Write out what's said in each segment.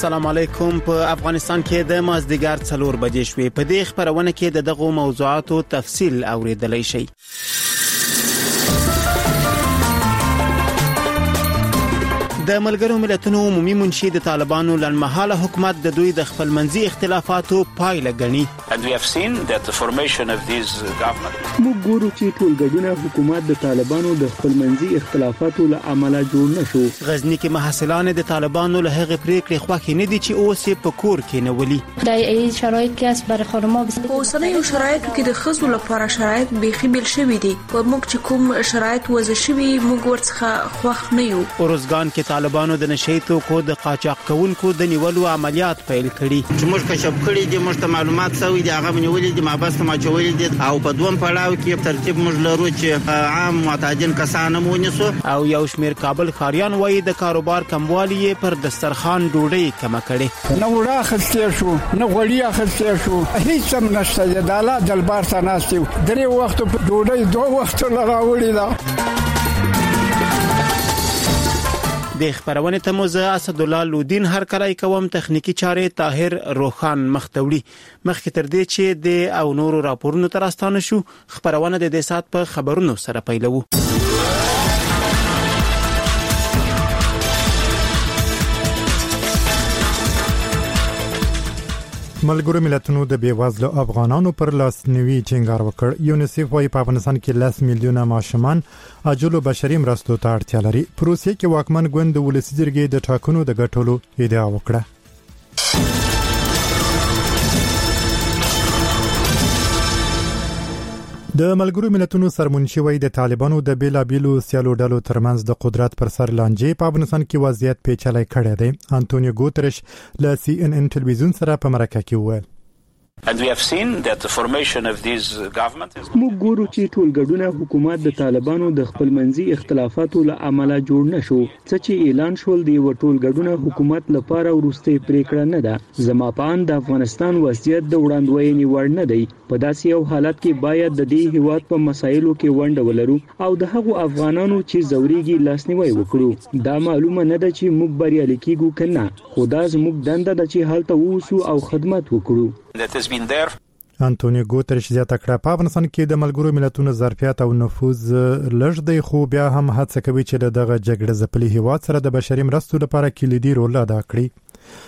السلام علیکم. په افغانستان کې د مازدیګر 4 بجې شوې. په دې خبرونه کې دغه موضوعاتو تفصیل اوریدلای شئ. د ملګرو ملتونو عمومي منشي د طالبانو لنمحاله حکومت د دوی د خپلمنځي اختلافاتو پایله ګڼي. And we have seen that the formation of these government موږ ګورو چې ټولګډونه حکومت د طالبانو د خپلمنځي اختلافاتو له امله جوړ نشو. غزنی کې محصلان د طالبانو له هغه پریکړې خوښ نه دي چې اوس په کور کې نه ولي. د ای شرایط کې اس بر خرما په اوسنیو شرایطو کې د خزو لپاره شرایط بيخي بل شوي دي. په موږ چې کوم شرایط وضع شوي موږ ورڅخه خوښ نه یو. اورزګان کې طالبانو د نشئی توکو د قاچاق کوونکو د نیولو عملیات پیل کړي. چې موږ کشف کړي دي، موږ ته معلومات شوي دي، هغه نیولې دي، مابسته ما چولې دي او په دوم پړاو کې ترتیب موږ لرو چې عام معتادین کسان مونیسو. او یو شمیر کابل خاریان وایي د کاروبار کموالی پر دسترخوان ډوډۍ کم کړي. نه وړه خسته شو، نه غوړی خسته شو، هیڅ هم نشته. د الله دلبار ته ناستو درې وخت په ډوډۍ 2 وخت لراوړي دا. د خبرونه ته موزه اسد الله لودین هر کله کوم تخنیکی چارې طاهر روخان مختوړي. مخکې تر دې چې د او نورو راپورونو تر استانه شو، خبرونه د دې سات په خبرونو سره پیلو. ملګرو ملتونو د بیوزلو افغانانو پر لاسنیوي ټینګار وکړ. یونیسف وايي په افغانستان کې 10 میلیونه ماشومان عاجلو بشري مرستو ته اړتیا لري. پروسې کې واکمن ګوند د ولسي جرګې د ټاکنو د ګټلو ادعا وکړه. د ملګرو ملتونو سرمنشي وايي د طالبانو د بیلابیلو سیالو ډلو ترمنځ د قدرت پر سر لانجې په افغانستان کې وضعیت پیچلی کړی دی. انټونیو ګوترش له CNN ټلویزیون سره په مرکه کې وویل. And we have seen that the formation of these government is موږ ګورو چې ټولګډونه حکومت د طالبانو د خپلمنځي اختلافاتو له امله جوړ نشو. څه چې اعلان شول دی و ټولګډونه حکومت لپاره ورسته پریکړه نه ده. زما په اند د افغانستان وضعیت د وړاندوینې وړ نه دی. په داسې یو حالت کې باید د دې هیواد په مسایلو کې ونډه ولرو او د هغو افغانانو چې زوريږي لاسنیوي وکړو. دا معلومه نه ده چې موږ بریالي کیږو کنه، خو دا زموږ دنده ده چې هلته ووسو او خدمت وکړو. that has been there. انټونیو ګوترش زیاته کړه په افغانستان کې د ملګرو ملتونو ظرفیت او نفوذ لږ دی، خو بیا هم هڅه کوي چې دغه جګړه ځپلي هیواد سره د بشري مرستو لپاره کلیدي رول ادا کړي.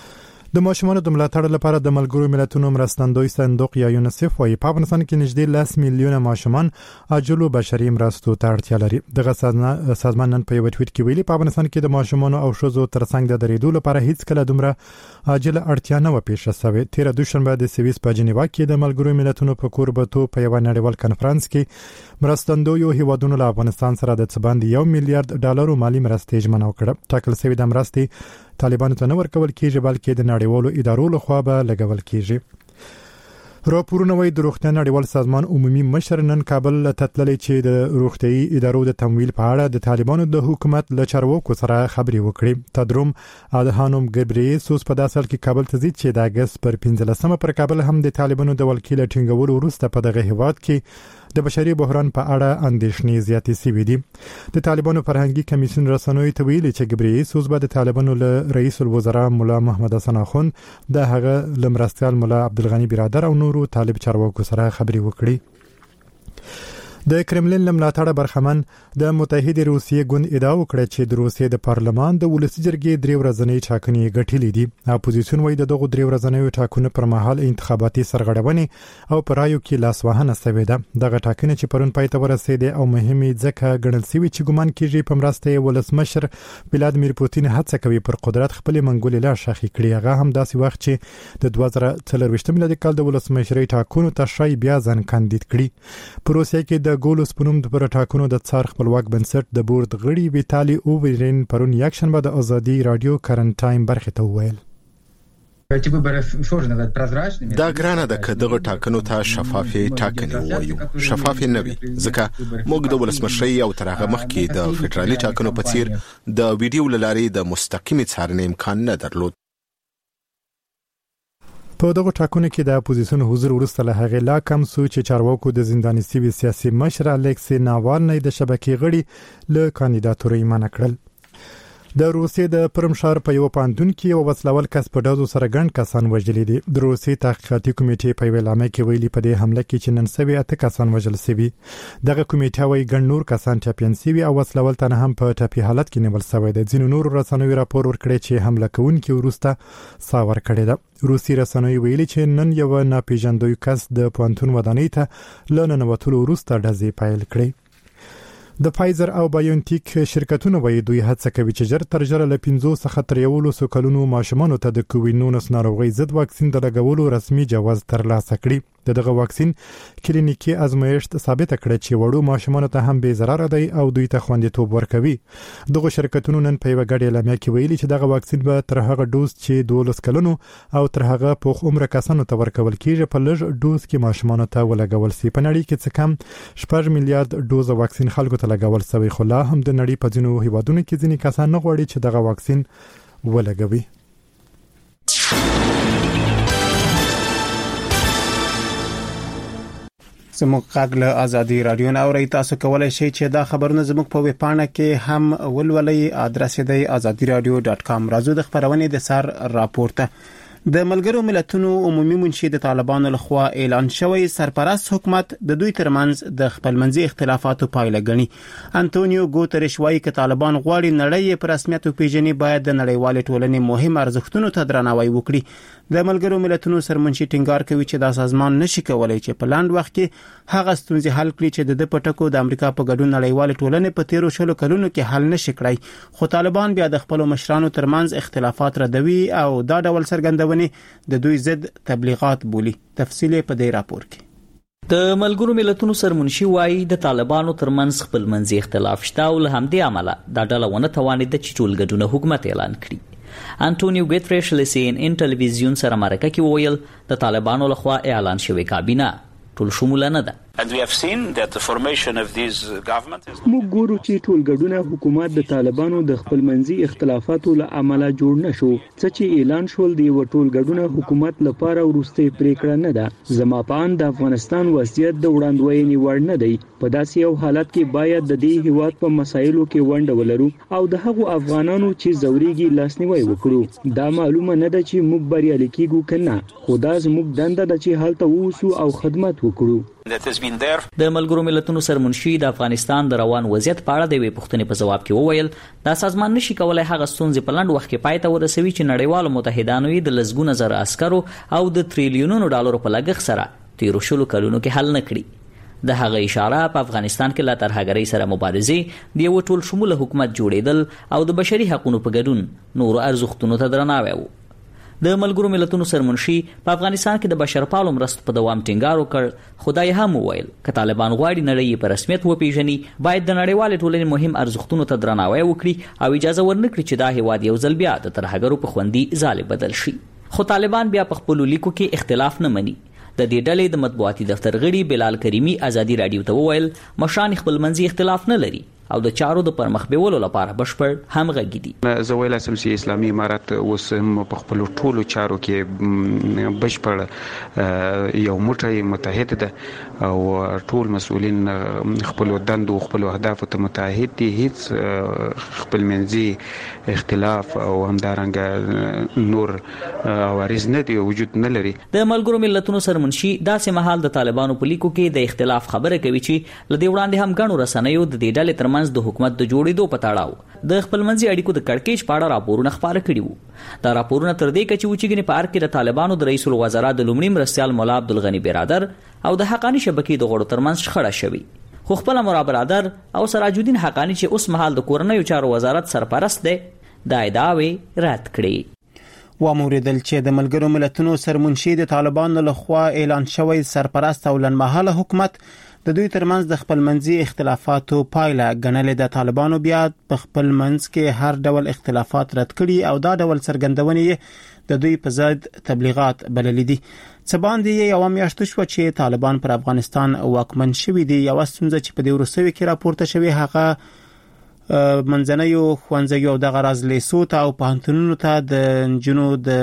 د ماشومانو د ملاتړ لپاره د ملګرو ملتونو مرستندوی صندوق یا یونیسف وايي په افغانستان کې نږدې 10 میلیونه ماشومان عاجلو بشري مرستو ته اړتیا لري. دغه سازمان نن په یو ټویټ کې ویلي په افغانستان کې د ماشومانو او ښځو ترڅنګ د درېدو لپاره هیڅ کله دومره عاجله اړتیا نه و پیښه شوې. 13 دوشنبه د سویس په جنیوا کې د ملګرو ملتونو په کوربتو په یو نړیوال کنفرانس کې مرستندوی هیوادونو له افغانستان سره د څباندې $1 میلیارډ مالی مرستې ژمنه وکړه. ټاکل شوی د مرستې طالبانو ته نه ورکول کېږي بلکې د نړیوالو ادارو لخوا به لګول کېږي. راپورونه وايي د روغتیا نړیوال سازمان عمومي مشر نن کابل ته تللی چې د روغتيایي ادارو د تمویل په اړه د طالبانو د حکومت له چارواکو سره خبرې وکړي. تدروم ادهانوم ګبریسوس په داسې حال کې کابل ته ځي چې د اگست پر 15 پر کابل هم د طالبانو د ولکیل ټینګولو وروسته په دغه هیواد کې د بشري بحران په اړه اندېښنې زیاتې شوې دي. د طالبانو فرهنګي کمیسیون رسنوي ته ویلي چې ګبریسوس به د طالبانو له رئیس الوزرا مولا محمد حسن اخوند د هغه لمرستيال مولا عبدالغنی برادر او نورو طالب چارواکو سره خبرې وکړي. د کرملین لملاتړ برخمن د متحده روسیې ګوند ادعا وکړه چې د روسیې د پارلمان د ولسي جرګې 3 ورځنۍ ټاکنې ګټلې دي. اپوزیشن وايي دغه 3 ورځنۍ ټاکنو پر مهال انتخاباتي سرغړونې او پرایو کې لاسوهنه شوې ده. دغه ټاکنې چې پرون پای ته ورسېده او مهمه ځکه ګڼل شوی چې ګمان کیږي په مرسته ولسمشر ولادیمیر پوتین هڅه کوي پر قدرت خپل منګولې لا شاخي کړي. هغه هم داسې وخت چې د 2023 میلادي کال د ولسمشرۍ ټاکنو ته شای بیا ځان کاندید کړي. په روسیې کې د ګولوس پنوم د ټاکنو د څار خپلواک بنسټ د بورډ غړي ویتالي اوورین پرون یک شنبه د ازادي رادیو کرنټ ټایم برخه ته وویل. دا ګرانه ده که دغه ټاکنو ته شفافي ټاکنې وایو. شفافي نه وي ځکه موږ د ولسمشرۍ او تر هغه مخکې د فدرالي ټاکنو په څیر د ویډیو لارې د مستقیمي څارنې امکان نه درلود. په دغه ټاکنو کې د اپوزیسیون حضور وروسته له هغې لا کم سو چې چارواکو د زنداني سوي سیاسي مشر الکسی ناوالنی د شبکې غړي له کاندیداتورۍ منع کړل. د روسیې د پرم ښار په یو پاندون کې یو وسلوال کس په ډزو سره ګڼ کسان وژلي دي. د روسیې تحقیقاتي کمیټې په اعلامیه کې ویلي په دې حمله کې چې نن سوي 8 کسان وژل شوي. دغه کمیټه وايي ګڼ نور کسان ټپیان شوي او وسلوال ته هم په ټپي حالت کې نیول شوی دی. ځینو نور رسنیو راپور ورکړی چې حمله کوونکي وروسته ساور کړی ده. روسي رسنیو ویلي چې نن یو ناپېژندوی کس د پوهنتون ودانۍ ته له ننوتلو وروسته ډزې پیل کړې. د فایزر او بایونټیک شرکتونه وایي دوی هڅه کوي چې ژر تر ژره له 15 څخه تر 11 کلونو ماشومانو ته د کووډ-19 ناروغي ضد واکسین د لګولو رسمي جواز ترلاسه کړي. دغه واکسین کلینیکي ازمایښت ثابت کړ چې وړو ماشومانو ته هم بې ضرر دی او دوی ته خوندیتوب ورکوي. دغه شرکتونو نن په یو غړي اعلامیه کې ویلي چې دغه واکسین به تر هغه ډوز چې 12 کلونو او تر هغه پوخ عمر کسانو ته ورکول کیږي په لږ ډوز کې ماشومانو ته ولګول شي. په نړۍ کې څه کم 6 میلیارډ ډوز واکسین خلکو ته لګول شوی، خو لا هم د نړۍ په ځینو هیوادونو کې ځینې کسان نه غواړي چې دغه واکسین ولګوي. زموږ غږ له ازادي رادیو نه اورئ. تاسو کولای شئ چې دا خبرونه زموږ په ویب پاڼه کې هم ولولئ. ادرس دی azadiradio.com. راځو د خبرونې د سر راپورته. د ملګرو ملتونو عمومي منشي د طالبانو لخوا اعلان شوی سرپرست حکومت د دوی ترمنځ د خپلمنځي اختلافاتو پایله ګڼي. انټونیو ګوتریش وايي چې طالبان غواړي نړۍ په رسمیت پیژني باید د نړیوال ټولنې مهم ارزښتونو ته درناوی وکړي. د ملګرو ملتونو سرمنشي ټینګار کوي چې دا سازمان نشي کولای چې په لاند وخت کې هغه ستونزې حل کړي چې د پټکو د امریکا په ګډون نړیوال ټولنې په 13 کلونو کې حل نشي کړای. خو طالبان بیا د خپل مشرانو ترمنځ اختلافات ردوي او دا ډول څرګندونې د دوی ضد تبلیغات بولي. تفصیل په دې راپور کې. د ملګرو ملتونو سرمنشي وايي د طالبانو ترمنځ خپلمنځي اختلاف شته او له همدې عمله دا ډله ونه توانید چې ټولګډونه حکومت اعلان کړي. انټونیو ګوتریش له CNN ټلویزیون سره مرکه کې وویل د طالبانو لخوا اعلان شوی کابینه ټول شموله نه ده. And we have seen that the formation of these government is موږ ګورو چې ټولګډونه حکومت د طالبانو د خپلمنځي اختلافاتو له امله جوړ نشو. څه چې اعلان شول دی ټولګډونه حکومت لپاره ورسته پریکړه نه ده. زما په اند د افغانستان وضعیت د وړاندوینې وړ نه دی. په داسې یو حالت کې باید د دې هیواد په مسایلو کې ونډه ولرو او د هغو افغانانو چې زوريږي لاسنیوي وکړو. دا معلومه نه ده چې موږ بریالي کیږو کنه، خو دا زموږ دنده ده چې هلته ووسو او خدمت وکړو. د ملګرو ملتونو سرمنشي د افغانستان د روان وضعیت په اړه د وی پوښتنې په جواب کې وویل دا سازمان نشي کولای هغه ستونزې په لنډ وخت کې پای ته ورسوي چې نړیوالو متحدانو د لسګونه زره عسکرو او د ټریلیونونو ډالرو په لګښت سره 13 کلونو کې حل نه کړي. د هغه اشاره په افغانستان کې لا ترهګرۍ سره مبارزه د یو ټول شموله حکومت جوړیدل او د بشري حقوقو په ګډون نور ارزښتونو ته درناوی وو. د ملګرو ملتونو سرمنشي په افغانستان کې د بشرپالو مرستو په دوام ټینګار وکړ. خدای هم وویل ک طالبان غواړي نړۍ په رسمیت وپیژني باید د نړیوال ټولنې مهم ارزښتونو ته درناوی وکړي او اجازه ورنکړي چې دا هیواد یو ځل بیا د ترهګرو په خوندي ځای بدل شي. خو طالبان بیا په خپل لیکو کې اختلاف نه مني. د دې ډلې د مطبوعاتي دفتر غړي بلال کریمی ازادي رادیو ته وویل مشران خپلمنځي اختلاف نه لري او د چارو د پرمخ بیولو لپاره بشپړ همغږي دي. زه ویل سم چې اسلامي امارات اوس په خپل ټولو چارو کې بشپړ یو موټی متحد ده او ټول مسؤلین خپل دندو خپل اهداف ته متحد دي. هیڅ خپلمنځي اختلاف او همدارنګه نور عوارض نه دی وجود نه لري. د ملګرو ملتونو سرمنشي داسې مهال د طالبانو په لیکو کې د اختلاف خبره کوي چې لدې وړاندې هم غنو رسنیو د دې ډلې ترمنځ د حکومت د جوړېدو په تړاو د خپلمنځي اړیکو د کړکېچ په اړه راپورونه خپاره کړي وو. دا راپورونه تر دې کچې و چې ګنې په ار کې د طالبانو د رئیس الوزرا د لومړي مرستیال مولا عبدالغنی برادر او د حقانی شبکې د غړو ترمنځ شخړه شوې. خو خپل مولا برادر او سراج الدین حقانی چې اوس مهال د کورنیو چارو وزارت سرپرست دی دا ادعاوې رد کړې. واموریدل چې د ملګرو ملتونو سرمنشي د طالبانو لخوا اعلان شوی سرپرست او لنډمهاله حکومت د دوی ترمنځ د خپلمنځي اختلافاتو پایله ګڼلې. د طالبانو بیا په خپل منځ کې هر ډول اختلافات رد کړي او دا ډول څرګندونې د دوی په ضد تبلیغات بللې دي. څه باندې یو میاشت شو چې طالبان پر افغانستان واکمن شوي دي. یو ستونزه چې په دې وروستیو کې راپورته شوی هغه منځنیو ښوونځیو او د غرض لیسو ته او پوهنتونونو ته د جنو د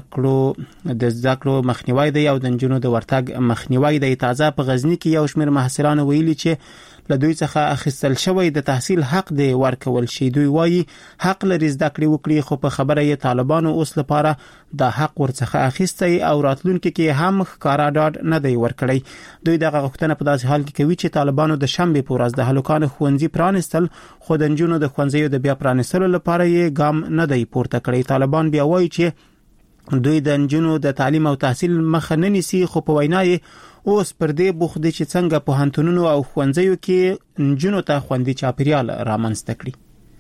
زده کړو مخنیوي دی او د جنو د ورتګ مخنیوي دی. تازه په غزنی کې یو شمېر محصلان ویلي چې له دوی څخه اخیستل شوی د تحصیل حق دی ورکول شي. دوی وایي حق لري زده کړې وکړي، خو په خبره یې طالبانو اوس لپاره د حق ورڅخه اخیستی او راتلونکي کې هم ښکارا ډاډ نه دی ورکړی. دوی دغه غوښتنه په داسې حال کې کوي چې طالبانو د شنبې په ورځ د هلکانو ښوونځي پرانیستل، خو د نجونو د ښوونځیو د بیا پرانیستلو لپاره یې ګام نه دی پورته کړی. طالبان بیا وایي چې دوی د نجونو د تعلیم او تحصیل مخه نه نیسي، خو په وینا یې اوس پر دې بوخت دي چې څنګه په پوهنتونونو او ښوونځیو کې نجونو ته خوندي چاپیریال رامنځته کړي.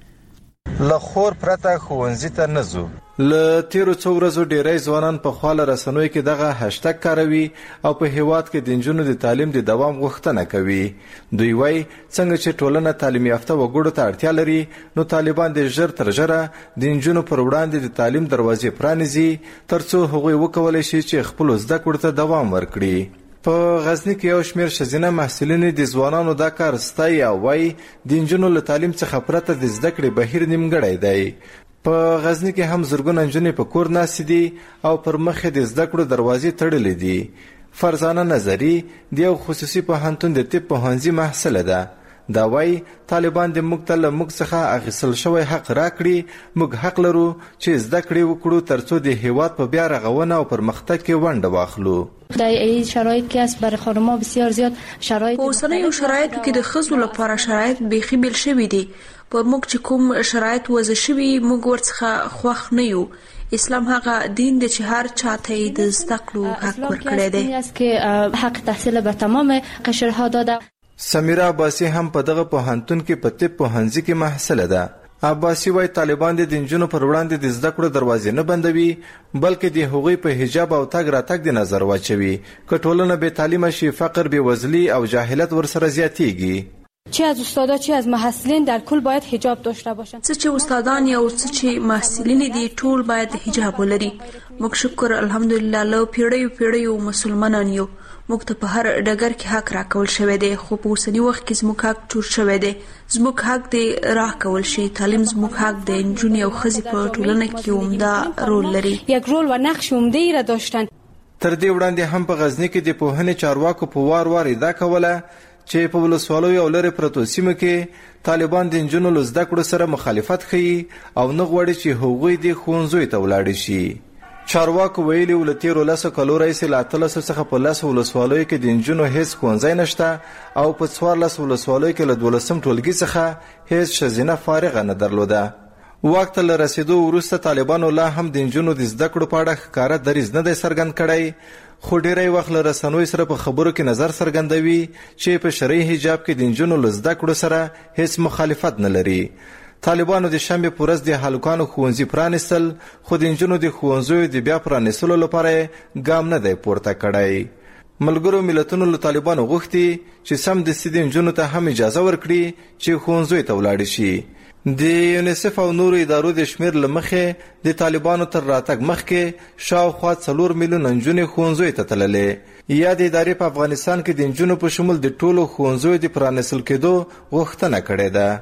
له خور پرته ښوونځي ته نه ځو. له تیرو څو ورځو ډیری ځوانان په خواله رسنوي کې دغه هاشټګ کاروي او په هیواد کې د نجونو د تعلیم د دوام غوښتنه کوي. دوی وایي څنګه چې ټولنه تعلیم یافته وګړو ته اړتیا لري، نو طالبان د ژر تر ژره د نجونو پر وړاندې د تعلیم دروازې پرانیزي ترڅو هغوی وکولای شي چې خپل زده کړو ته دوام ورکړي. په غزنی کې یو شمېر ښځینه محصلینې د ځوانانو دا کار ستایي او وایي د نجونو له تعلیم څخه پرته د زده کړې بهیر نیمګړی دی. په غزنی کې هم زرګونه نجونې په کور ناستې دي او پر مخ د زده کړو دروازې تړلې دي. فرزانه نظری د یو خصوصي پوهنتون د طب پوهنځي محصله ده. دا وایي طالبان د موږ ته له موږ څخه اخیستل شوی حق راکړي. موږ حق لرو چې زده کړې وکړو ترڅو د هیواد په بیا رغونه او پرمختګ کې ونډه واخلو. در این شرایط که است برای خانم‌ها بسیار زیاد شرایط په اوسنیو شرایطو کې د ښځو لپاره شرایط بیخي بیل شوي دي. په موږ چې کوم شرایط وضع شوي موږ ورڅخه خوښ نه یو. اسلام هغه دین دی چې هر چاته د زده کړو حق ورکړی دی. است که حق تحصیل به تمام قشرها داده. سمیرا عباسی هم په دغه پوهنتون کې په طب پوهنځي کې محصله ده. عباسی وايي طالبان د نجونو پر وړاندې د زده کړو دروازې نه بندوي، بلکې د هغوی په حجاب او تګ راتګ د نظر واچوي. که ټولنه بې تعلیمه شي، فقر، بېوزلي او جاهلیت ورسره زیاتیږي. چه از استادا چه از محصلین در کل باید حجاب داشته باشند. څه چې استادان یا څه چې محصلین دي ټول باید حجاب ولري. موږ شکر الحمدلله له پیړیو مسلمانان یو. موږ ته په هر ډګر کې حق راکول شوی دی، خو په اوسني وخت کې زموږ حق چور شوی دی. زموږ حق دی راکول شي. تعلیم زموږ حق دی. نجونې او ښځې په ټولنه کې عمده رول لري. یک رول و نقش عمده‌ای را داشتند. تر دې وړاندې هم په غزنی کې د پوهنې چارواکو په وار ادعا کوله چې په ولسوالیو او لرې پرتو سیمو کې طالبان د نجونو له زده کړو سره مخالفت ښیي او نه غواړي چې هغوی د ښوونځیو ته ولاړ شي. چارواکو ویلي ول تیرو 10 کالو راهیسې له 13 څخه په 10 ولسوالیو کې د نجونو هیڅ ښوونځی نشته او په 14 ولسوالیو کې له 12 ټولګي څخه هیڅ ښځینه فارغه نه درلوده. وخت له رسیدو وروسته طالبانو لا هم د نجونو د زده کړو په اړه ښکاره دریځ نه دی څرګند کړی، خو ډیری وخت له رسنوي سره په خبرو کې نظر څرګندوي چې په شرعي حجاب کې د نجونو له زده کړو سره هیڅ مخالفت نه لري. طالبانو د شنبې په ورځ د هلکانو ښوونځي پرانیستل، خو د نجونو د ښوونځیو د بیا پرانیستلو لپاره ګام نه دی پورته کړی. ملګرو ملتونو له طالبانو غوښتي چې سمدستي د نجونو ته هم اجازه ورکړي چې ښوونځیو ته ولاړ شي. د یونیسف او نورو ادارو د شمیر له مخې د طالبانو تر راتګ مخکې شاوخوا 4 میلیون نجونې ښوونځیو ته تللې. یا د ادارې په افغانستان کې د نجونو په شمول د ټولو ښوونځیو د پرانیستل کېدو غوښتنه کړې ده.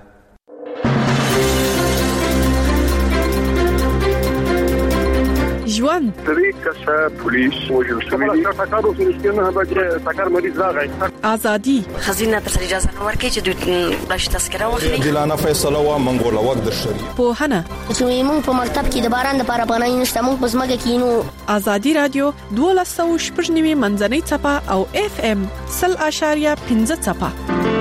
ژوند درې کسه پولیس وژل شوي دي. ټاکر اوسنیسکنه هغه چې ټاکر مریض راغی. ازادي خزینه تر اجازه نه ورکړي چې دوی بلش تذکره واخلي. جلانه فیصله وا منګول وخت در شری. پوهنه چې موږ په مکتب کې د باران لپاره پناه نشته، موږ په ځمکه کې نو. ازادي رادیو 12.9 منځنۍ چپه او FM 0.5 چپه.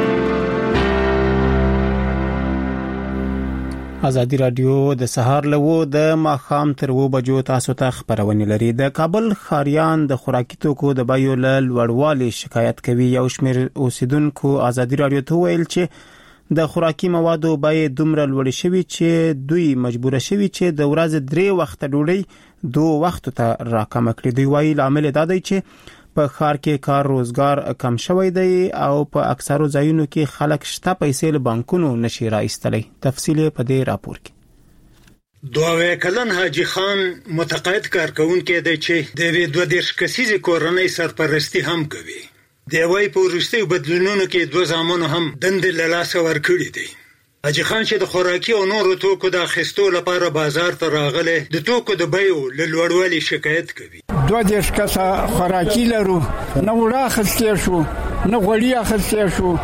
ازادي رادیو د سهار لوو د ماخام تر 2 بجو تاسو ته خبرونه لري. د کابل خاریان د خوراکي توکو د بیو له لوړوالي شکایت کوي. یو شمېر اوسیدونکو ازادي رادیو ته ویل چې د خوراکي موادو بیې دومره لوړې شوي چې دوی مجبور شوي چې د ورځې 3 وخت ډوډۍ 2 وخت ته راکم کړي. دوی وایي لامل دا دی چې په ښار کې کار روزګار کم شوی دی او په اکثرو ځایونو کې خلک شته پیسې له بانکونو نشي راایستلی. تفصیل په دې راپور کې. 2 کلن حاجی خان متقاعد کارکونکي دی چې د 22 کسیزې کورنۍ سرپرستی هم کوي. دی وايي په وروستیو بدلونونو کې 2 زامنو هم دندې له لاسه ورکړي دي. حاجی خان چې د خوراکي او نورو توکو د اخیستو لپاره بازار ته راغلی، د توکو د بیو له لوړوالي شکایت کوي. 22 کسه خوراکي لرو، نه وړه اخیستې شو، نه غوړي اخیستې شو،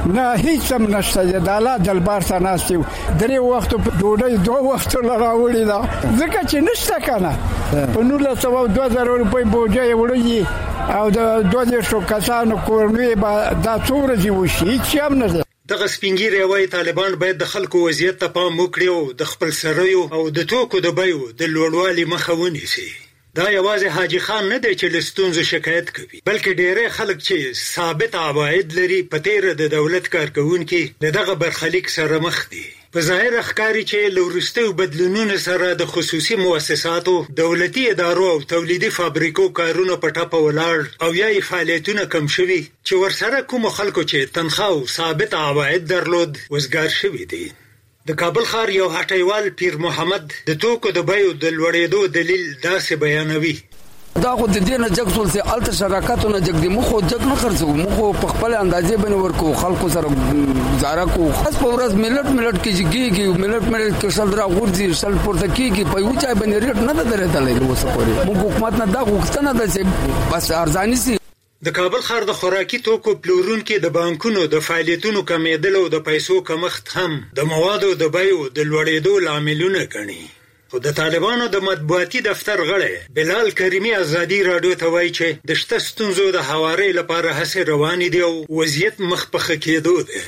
نه هیڅ هم نشته د الله دربار ته ناست یو 3 وخت ډوډۍ 2 وخت راوړي دا ځکه چې نشته کنه په 1920 روپۍ بوجه وړي او د 200 کسانو کورنۍ به دا څومره دی وشي هیڅ هم نه ده. دغه سپینګیری وایي طالبان باید د خلکو وضعیت ته پام وکړي او د خپل سړیو او د توکو د بیو د لوړوالي مخه ونیسي. دا یوازې حاجی خان نه دی چې له ستونزو شکایت کوي بلکې ډېری خلک چې ثابت عواید لري په تیره د دولت کارکوونکي د دغه برخلیک سره مخ دي. په ظاهر ښکاري چې له وروستیو بدلونونو سره د خصوصي مؤسساتو دولتي ادارو او تولیدي فابریکو کارونه په ټپه ولاړ او یا یې فعالیتونه کم شوي چې ورسره کومو خلکو چې تنخواه او ثابت عواید درلود وزګار شوي دي. د کابل ښار یو هټیوال پیر محمد د توکو د بیو د لوړېدو دلیل داسې بیانوي. دا خو د دې نه جګ ټول سي الته شراکتونه جګ دي مخ جګ نه خرڅو مخ په خپل اندازې باندې ورکو خلکو سره گزاره کو خاص په ورځ ملت کې کېږي ملت کې شل درا غورځي شل پورته کېږي په یو چا باندې ریټ نه درېدلې اوس پورې موږ حکومت نه دا غوښتنه ده چې بس ارزاني سي. د کابل ښار د خوراکي توکو پلورونکو د بانکونو د فعالیتونو کمیدل او د پیسو کمښت هم د موادو د بیو د لوړېدو لاملونه ګڼي. خو د طالبانو د مطبوعاتي دفتر غړی بلال کریمي ازادي راډیو ته وایي چې د شته ستونزو د هواري لپاره هڅې روانې دي او وضعیت مخ په ښه کېدو دی.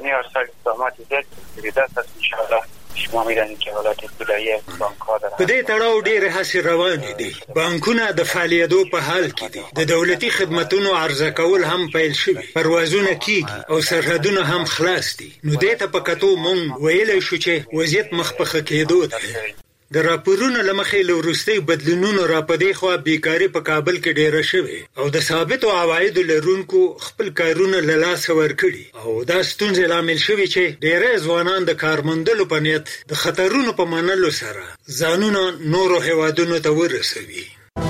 په دې تړاو ډېرې هڅې روانې دي. بانکونه د فعالیتو په حال کې دي. د دولتي خدماتو عرضه کول هم پیل شوي. پروازونه کیږي او سرحدونه هم خلاص دي. نو دې ته په کتو مونږ ویلی شو چې وضعیت مخ په ښه کېدو دی. د راپورونو له مخې له وروستیو بدلونونو راپدې خوا بیکاري په کابل کې ډېره شوې او د ثابتو عوایدو لرونکو خپل کارونه له لاسه ورکړي او دا ستونزې لامل شوي چې ډېری ځوانان د کار موندلو په نیت د خطرونو په منلو سره ځانونه نورو هیوادونو ته ورسوي.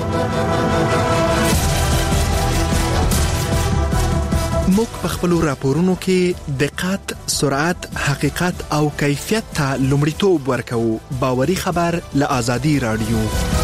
موږ په خپل راپورونو کې دقت، سرعت، حقیقت او کیفیت ته لومړیتوب ورکوو. باوري خبر له آزادي رادیو.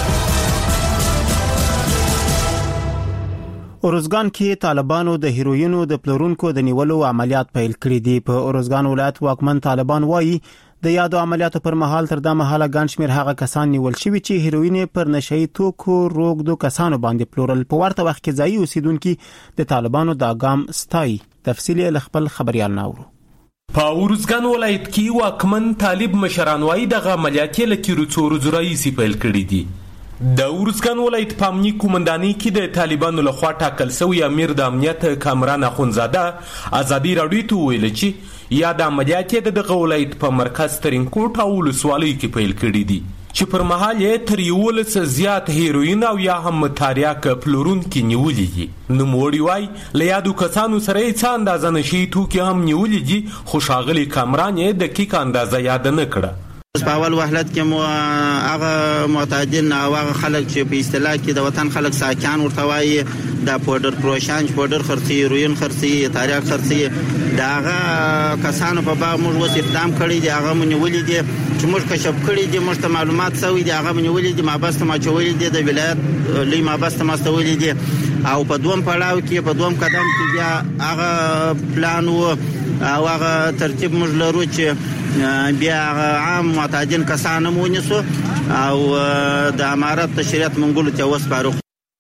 اورزګان کې طالبانو د هیروینو د پلورونکو د نیولو عملیات پیل کړي دي. په اورزګان ولایت واکمن طالبان وایي د یادو عملیاتو پر مهال تر دا مهاله ګڼ شمېر هغه کسان نیول شوي چې هیروین پر نشئی توکو روږدو کسانو باندې پلورل. په ورته وخت کې ځایي اوسیدونکو د طالبانو دا ګام ستایي. تفصیل له خپل خبريال ناورو. په اورزګان ولایت کې واکمن طالب مشران وایي دغه عملیات لکه رڅور زرایي پیل کړي دي. د اورزګان ولایت په امنیتي قومندانۍ کې د طالبانو لخوا ټاکل شوی امیر د امنیت کامران اخونزاده ازادي راډیو ته ویل چې یا د عملیات د دغه ولایت په مرکز ترینکوټ او ولسوالۍ کې پیل کړي دي چې پر مهال یې تر 11 زیات هیروین او یا هم تاریاک پلورونکي نیولې دي. نوموړي وایي له یادو کسانو سره یې څه اندازه نشي توکي هم نیولې دي خو ښاغلي کامران یې دقیق اندازه یاد نه کړه. په اول وهلت کې هغه معتادین او هغه خلک چې په اصطلاح کې د وطن خلک ساکان ورته وایي د پودر پروشانج پودر خرڅي هیروین خرڅي تاریاک خرڅي دا هغه کسانو په باب موږ وس اقدام کړی دی. هغه مونږ ولې دي چې موږ کشف کړی دي موږ ته معلومات سوي دي. هغه مونږ ولې دي مابسته ما چولې دي د ولایت لوی مابسته ما استولې دي او په دوم پړاو کې په دوم قدم کې بیا هغه پلان او هغه ترتیب موږ لرو چې بیا عام معتادین کسانو مونیسو او د امارت تشریعت منګولو ته وسپارو.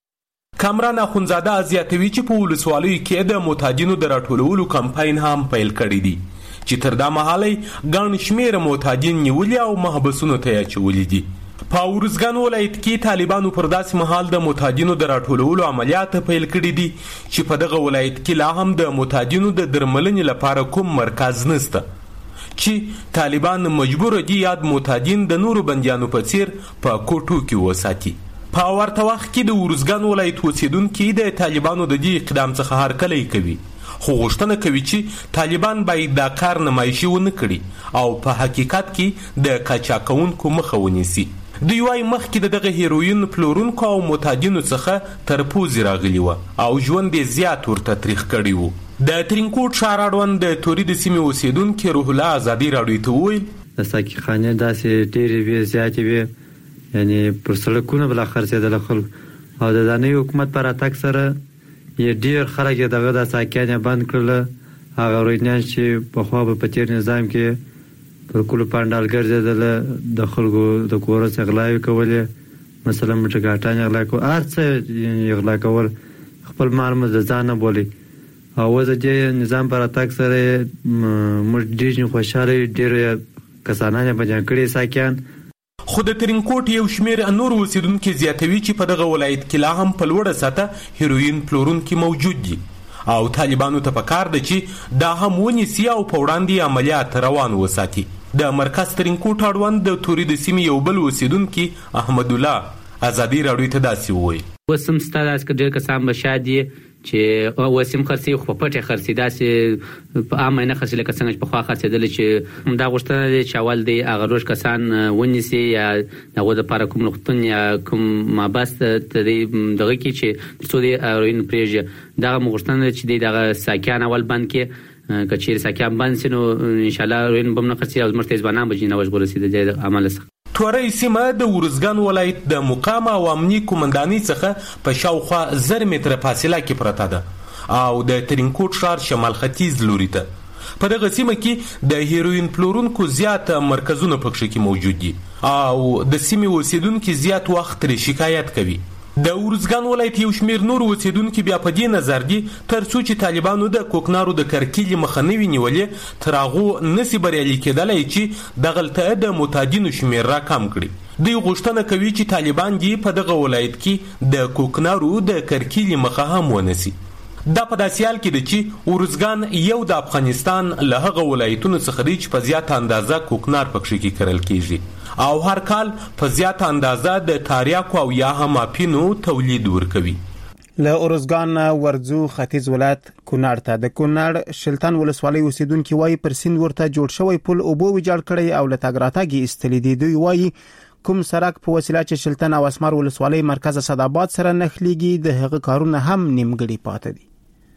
کامران اخونزاده زیاتوي چې په ولسوالۍ کې د معتادینو د راټولولو کمپاین هم پیل کړی دی چې تر دا مهاله ګڼ شمېر معتادین نیولي او محبسونو ته اچولي دي. په اورزګان ولایت کې طالبانو پر داسې مهال د معتادینو د راټولولو عملیات پیل کړي دي چې په دغه ولایت کې لا هم د معتادینو د درملنې لپاره کوم مرکز نشته چې طالبان مجبور دي یاد معتادین د نورو بندیانو په څیر په کوټو کې وساتي. په ورته وخت کې د اورزګان ولایت اوسیدونکو د طالبانو د دې اقدام څخه هرکلی کوي خو غوښتنه کوي چې طالبان باید دا کار نمایشي ونه کړي او په حقیقت کې د قاچاقونکو مخه ونیسي. دوی وايي مخکې دغه هیروین پلورونکو او معتادینو څخه تر پوزې راغلي و او ژوند یې زیات ورته تریخ کړی و. د ترینکوټ ښار اړوند د توري د سیمې اوسیدونکي روح الله ازادي راډیو ته وویل د ساقيخانې داسې ډېرې وې زیاتې وې یعنی پر سړکونو بل خرڅېدل خلک او د دانې حکومت پر اتاک سره یې ډېر خلک دغه د ساقيانې بند کړل هغه روینان چې په خوا په تیر نظام کې پر کلو پاندال ګرځیدل د خلکو د کور څخه کولې مثلا مټګاټان غلا کو ارڅ غلا کول خپل مال مزه ځان بولی او د نظام پر اتاک سره موږ ډېر خوشاله ډېر کسانانه بجان کړي ساکان خو د ترینکوټ یو شمیر نور اوسیدونکو زیاتوي چې په دغه ولایت کې لا هم په لوړه سطح هیروین پلورونکي موجود دي او طالبانو ته پکار ده چې دا هم ونیسي او په وړاندې عملیات روان وساتي. د مرکز ترینکوټ اړوند د توري د سیمې یو بل اوسیدونکي احمد الله ازادي راډیو ته داسې وویل وسم ستاسو ډېر کسان به شادي چې وسیم خرسي خو پټه خرسي داسې په عامه نه خرسي لکه څنګه چې په خوا خرسېدل چې دا غوښتنه دي چې اول دی هغه روش کسان ونیسي یا دغه د لپاره کوم نقطون یا کوم مابست دغه کې چې څو دی اروین پریژه دا غوښتنه چې دی دغه ساکان اول بند کې کچیر ساکان بند سينو ان شاء الله اروین بم نه خرسي او مرتضی ځوانان به جنوش ورسېد د عمل سره. توري سیمه د ورزګان ولایت د مقام او امنیتي کمانډاني څخه په شاوخوا 1000 متره فاصله کې پرته ده او د ترینکوټ ښار شمال ختیځ لوري ته. په دغه سیمه کې د هیروین پلورونکو زیات مرکزونه پکښ کې موجود دي او د سیمې اوسیدونکو زیات وخت لري شکایت کوي. د ورزګان ولایت یو شمیر نور اوسیدونکو بیا په دې نظر دي ترڅو چې طالبانو د کوکنارو د کرکیلې مخنیوي نیولې تر هغه نسی بریالي کېدلای چې د غلطه د متادینو شمیر را کم کړي. دوی غوښتنه کوي چې طالبان دې په دغه ولایت کې د کوکنارو د کرکیلې مخه هم ونیسي. دا په داسې حال کې ده چې ورزګان یو د افغانستان له هغه ولایتونو څخه دی چې په زیاته اندازه کوکنار پکښ کې کرل کیږي او هر کال په زیاته اندازه د تاریاکو او یا هم اپینو تولید ورکوي. له ورزګان ورزو ختیځ ولایت کونړ ته د کونړ شلتان ولسوالۍ اوسیدونکو وایي پر سیند ورته جوړ شوی پل او بو ویجاړ کړی او له تاګراتاګي استلې دي. دوی وایي کوم سرک په وسیله چې شلتان او اسمار ولسوالۍ مرکز اسداباد سره نښليږي د هغه کارونه هم نیمګړي پاتې دي.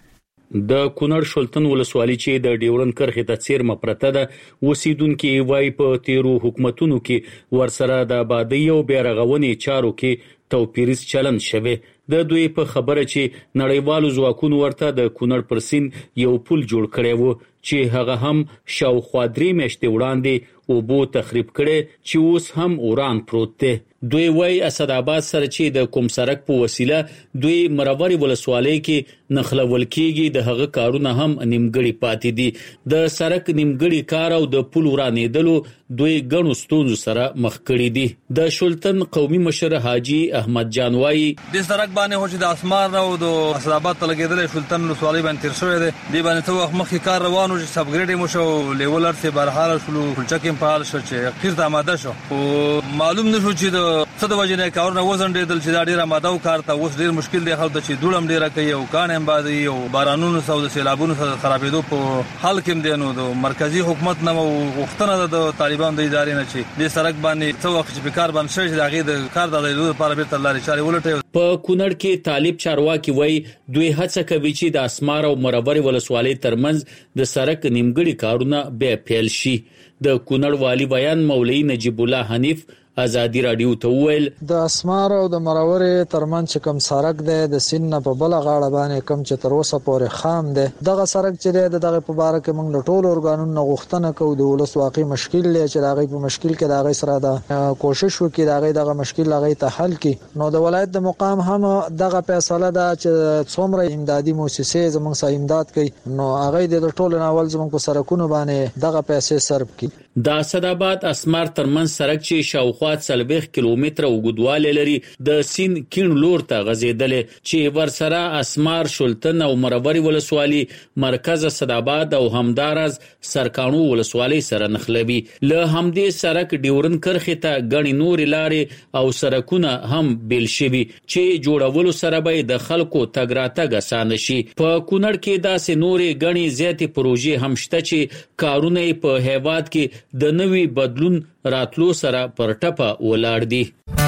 د کونړ شلتن ولسوالۍ چې د ډیورن کرښې ته څیرمه پرته ده اوسیدونکو وایي په تیرو حکومتونو کې ورسره د آبادی او بیرغونې چارو کې توپیریز چلن شوه. د دوی په خبره چې نړیوالو ځواکونو ورته د کونړ پر سیند یو پل جوړ کړی وو چې هغه هم شاوخوا 3 میاشتې وړاندې او بو تخریب کړي چې اوس هم اوران پروت دی. دوی وایي اسداباد سره چې د کوم سرک په وسیله دوی مروري ولسوالۍ کې نخلول کېږي د هغه کارونه هم نیمګړي پاتې دي. د سرک نیمګړي کار او د پل ورانېدلو دوی ګڼو ستونزو سره مخ کړي دي. د شلتن قومي مشر حاجی احمد جان وایي د سرک باندې هوچ د اسمار او د اسداباد ته لګیدل شلتن ولسوالۍ باندې تیر شوی دی. دی باندې ته وخت مخکې کار روانو چې سب ګریډ مو شو لیولر ته برحال شلو کلچکم په حال شو چې اخیر ته آماده شو او معلوم نشو چې د څه د وجنه کارونه وزنډېدل چې دا ډیره ماده او کار ته اوس ډیر مشکل دی خلک چې دوړم ډیره کوي او کان هم بادي او بارانونو سو د سیلابونو سره خرابېدو په حال کې دي. نو د مرکزی حکومت نه وختنه د طالبان د ادارې نه چې د سرک باندې څو وخت په کار باندې شي دغه د کار د لیدو لپاره به تل لري چاري ولټي. په کونړ کې طالب چارواکي وایي دوی هڅه کوي چې د اسمار او مروري ولسوالۍ ترمنځ د سرک نیمګړي کارونه به پیل شي. د کونړ والی بیان مولوی نجیب الله حنیف ازادي رادیو ته ویل د اسمار او د مرورې ترمنځ کوم سرک دی د سین نه په بل غاړه باندې کوم چې تر اوسه پورې خام دی دغه سرک چې دی دغه په باره کې موږ له ټولو ارګانونو غوښتنه کوو د ولس واقعي مشکل دی چې دغه په مشکل کې دغه سره د کوشش وکړي دغه مشکل هغه ته حل کړي. نو د ولایت د مقام هم دغه فیصله ده چې څومره امدادي مؤسسې زموږ سره امداد کوي نو هغه د ټولو ناول زموږ په سرکونو باندې دغه پیسې صرف کړي. د اسداباد اسمار ترمنځ سرک چې شاوخوا 40 کیلومتره اوږدوالی لري د سین کین لور ته غځېدلې چې ورسره اسمار شلتن او مروري ولسوالي مرکز اسداباد او همدارز سرکانو ولسوالي سره نښلوي. له همدې سرک ډیورن کرښې ته غني نور لارې او سرکونه هم بیل شوي چې جوړولو سره به د خلکو تګ راتګ اسانه شي. په کونړ کې داسې نورې غني زیاتې پروژې هم شته چې کارونه په هیواد کې د نوي بدلون راتلو سره پر ټپه ولاړ دي.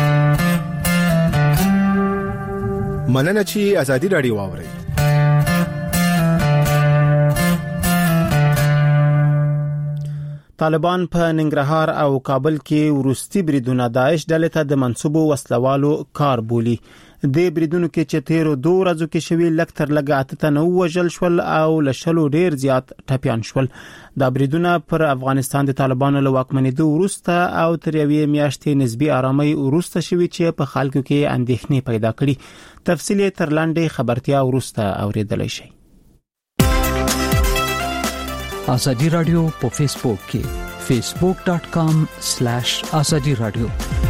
مننه چې ازادي رادیو واوري. طالبان په ننګرهار او کابل کې ورستي بریدونه داعش ډلې ته د منسوبو وسلوالو کار بولي. د بریدونو کې چې تیرو 2 ورځو کې شوی لکتر لګا ته وژل شول او لشلو ډیر زیات ټپيان شول. دا بریدونه پر افغانستان د طالبانو له واکمنېدو وروسته او تر یوې میاشتې نسبی آرامۍ وروسته شوی چې په خلکو کې اندېښنې پیدا کړي. تفصیل تر لاندې خبرتیا وروسته اوریدلای شئ. آزادی رادیو په فیسبوک کې facebook.com/azadi radio.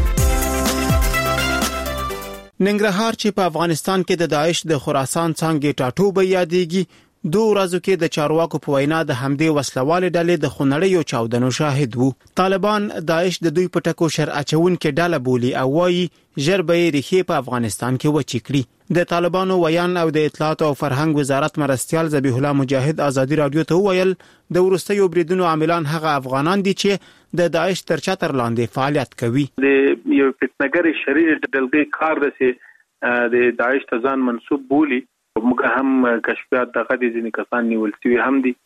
ننګرهار چې په افغانستان کې د داعش د خراسان څنګه ټاټوبه یادېږي 2 ورځو کې د چارواکو په وینا د حمدې وسلواله ډلې د خونړیو چاودنو شاهد وو. طالبان داعش د دوی په ټکو شر اچون کې ډله بولی او وايي ژربې ریښې په افغانستان کې وچې کړي. د طالبانو ویان او د اطلاعات او فرهنګ وزارت مرستيال ذبیح الله مجاهد آزادی رادیو ته ویل د ورستیو بریدونو عاملان هغه افغانان دي چې د داعش تر چتر لاندې فعالیت کوي. د یو فتنګر شریر دلګي کار دسه د داعش ته ځان منسوب بولی. موږ هم کشفیات دغه دي ځینې کسان نیول شوي هم دي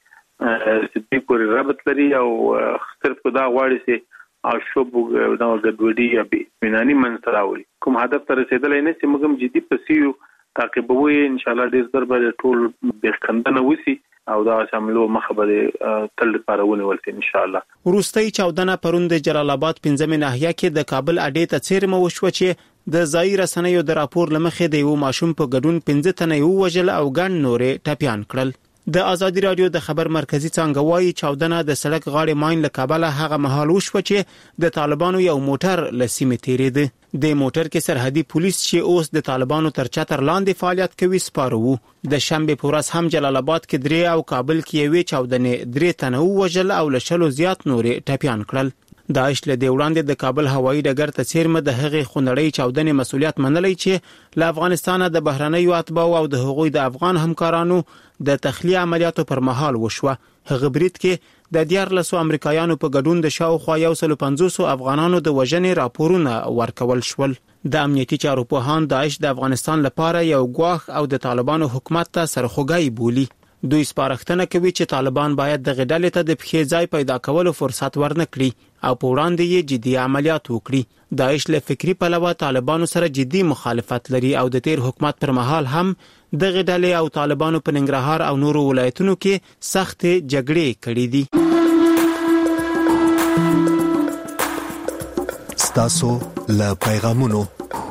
چې دوی پورې رابط لري او صرف دا غواړي چې شوب دا ګډوډي یا بناني منځ راوړي. کوم هدف ته رسیدلای نه چې موږ هم جدي پسیو تعقیبوي ان شاء الله ډیر ضربه ټول بخندنه وسی او دا شاملو مخبره تل لپاره ونیول ان شاء الله. وروستي چاودنه پروند جلال آباد 15 ناحیه کې د کابل اډې ته څیرمه وشو چې د ځای رسنیو د راپور لمخې د یو ماشوم په ګډون 15 تنه وژل او ګڼ نورې ټپيان کړل. د آزادی رادیو د خبر مرکزی څنګه وایي چاودنه د سړک غاړې ماین له کابل هغه مهال وشو چې د طالبانو یو موټر لسیمه تیرېده. د موټر کې سرحدي پولیس چې اوس د طالبانو تر چتر لاندې فعالیت کوي سپارو. د شنبه په ورځ هم جلال آباد کې 3 او کابل کې یوې چاودنې 3 تنه وژل او لشلو زیات نورې ټپيان کړل. داعش له وړاندې د کابل هوایي ډګر ته څیرمه د هغې خونړۍ چاودنې مسؤلیت منلای چې له افغانستان د بهرنیو اتباعو او د هغوی د افغان همکارانو د تخلیه عملیاتو پر مهال وشوه. هغه برید کې د 14 امریکایانو په ګډون د شاوخوا 150 افغانانو د وژنې راپورونه ورکول شول. د امنیتي چارو پوهان داعش د افغانستان لپاره یو ګواښ او د طالبانو حکومت ته سرخوږی بولي. دوی سپارښتنه کوي چې طالبان باید د غډلې ته د پخې ځای پیدا کولو فرصت ورنکړي او په وړاندې یې جدي عملیات وکړي. داعش له فکری پلوه طالبانو سره جدي مخالفت لري او د تیر حکومت پر مهال هم د غډلې او طالبانو په ننګرهار او نورو ولایتونو کې سخت جګړې کړې دي. ستاسو له پیغامونو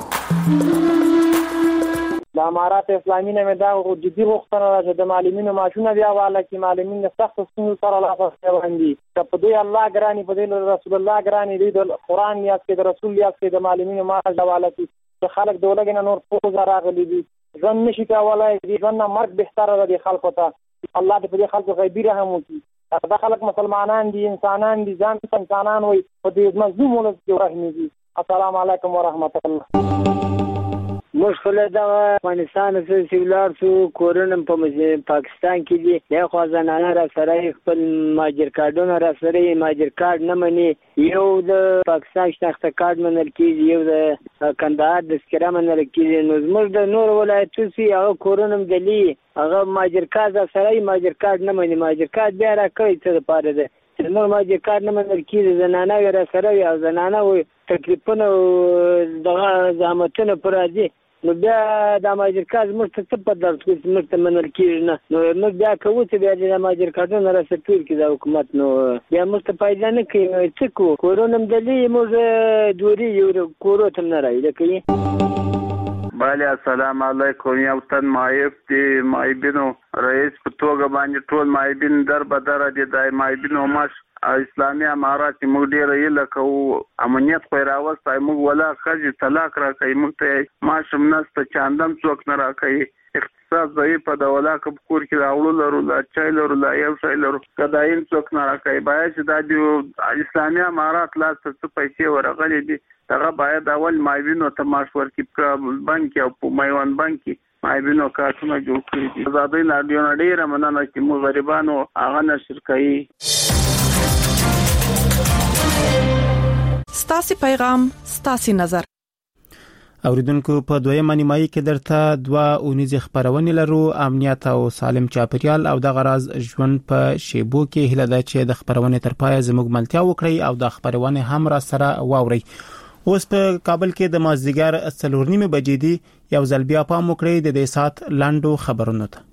د امارات اسلامي نه دا جدي غوښتنه ده چې د معلمینو معاشونه بیا والا کې معلمین د سخت ستونزو سره لاس باندې په دې الله ګرانی په دې رسول الله ګرانی دې د قران نیاز کې د رسول نیاز کې د معلمینو معاش والا کې چې خلک دولګنه نور پوز راغلي دي ځن نشي کولای دې ځن مرګ بهتره ده خلکو ته. الله دې په دې خلکو غیبی رحم وکړي. دا خلک مسلمانان دي انسانان دي ځان انسانان وي په دې مظلوم ولس کې رحم دي. السلام علیکم ورحمت الله. مشکل دا افغانستان سره سیولار سو کورونم په پاکستان کې دي د خو ځانانه را سره خپل ماجر کارډونه را سره ماجر کارت نه مني. یو د پاکستان شناخته کارت منل کیږي یو د کندهار د سکره منل کیږي. نو زموږ د نور ولایتونو سي هغه کورونم دلی هغه ماجر کارت سره ماجر کارت نه مني. ماجر کارت بیا را کوي څه لپاره ده نو ماجر کارت نه منل کیږي. زنانه را سره یا زنانه وي تکلیفونه دغه زحمتونه پر راځي. نو بیا د ماجر کارت موږ ته څه په درس کې موږ ته منل کېږي نه. نو موږ بیا کوو چې بیا د ماجر کارتونه راسټول کړي د حکومت. نو بیا موږ ته پیدا نه کوي. نو څه کوو کورونم دلی موږ دوري یو کورو ته نه راځي کوي. بله السلام علیکم. یو تن مایب دی مایبینو رئیس په توګه باندې ټول مایبین در بدر دي د مایبینو ماش اسلامي امارات موږ ډیر یې لکه امنیت پیراوست موږ ولا خځې طلاق را کوي موږ ته ماشم نست چاندم څوک نه را کوي. اقتصاد ضعیف په دولا کور کې راوړل لرو لا چای لرو لا یو شای لرو کداین څوک نه را کوي. باید چې د اسلامي امارات لاس څه پیسې ورغلي دي هغه باید اول مایبینو ته ماش ورکړي په بانک او په میوان بانک مایبینو کارتونه جوړ کړي دي. آزادۍ رادیو ډیره مننه چې موږ غریبانو هغه نشر کوي. ستاسو پیغام ستاسو نظر. اوریدونکو په دویمه نیمایي کې درته 2 اونیزه خبرونه لرو. امنیت او سالم چاپیریال او د غراز ژوند په شیبو کې هله ده چې د خبرونه تر پای زموږ ملتیا وکړي او د خبرونه هم را سره واوري. اوس په کابل کې د مازدیګر 4:30 بجې دی. یو ځل بیا پام وکړئ د دې سات لاندو خبرونو ته.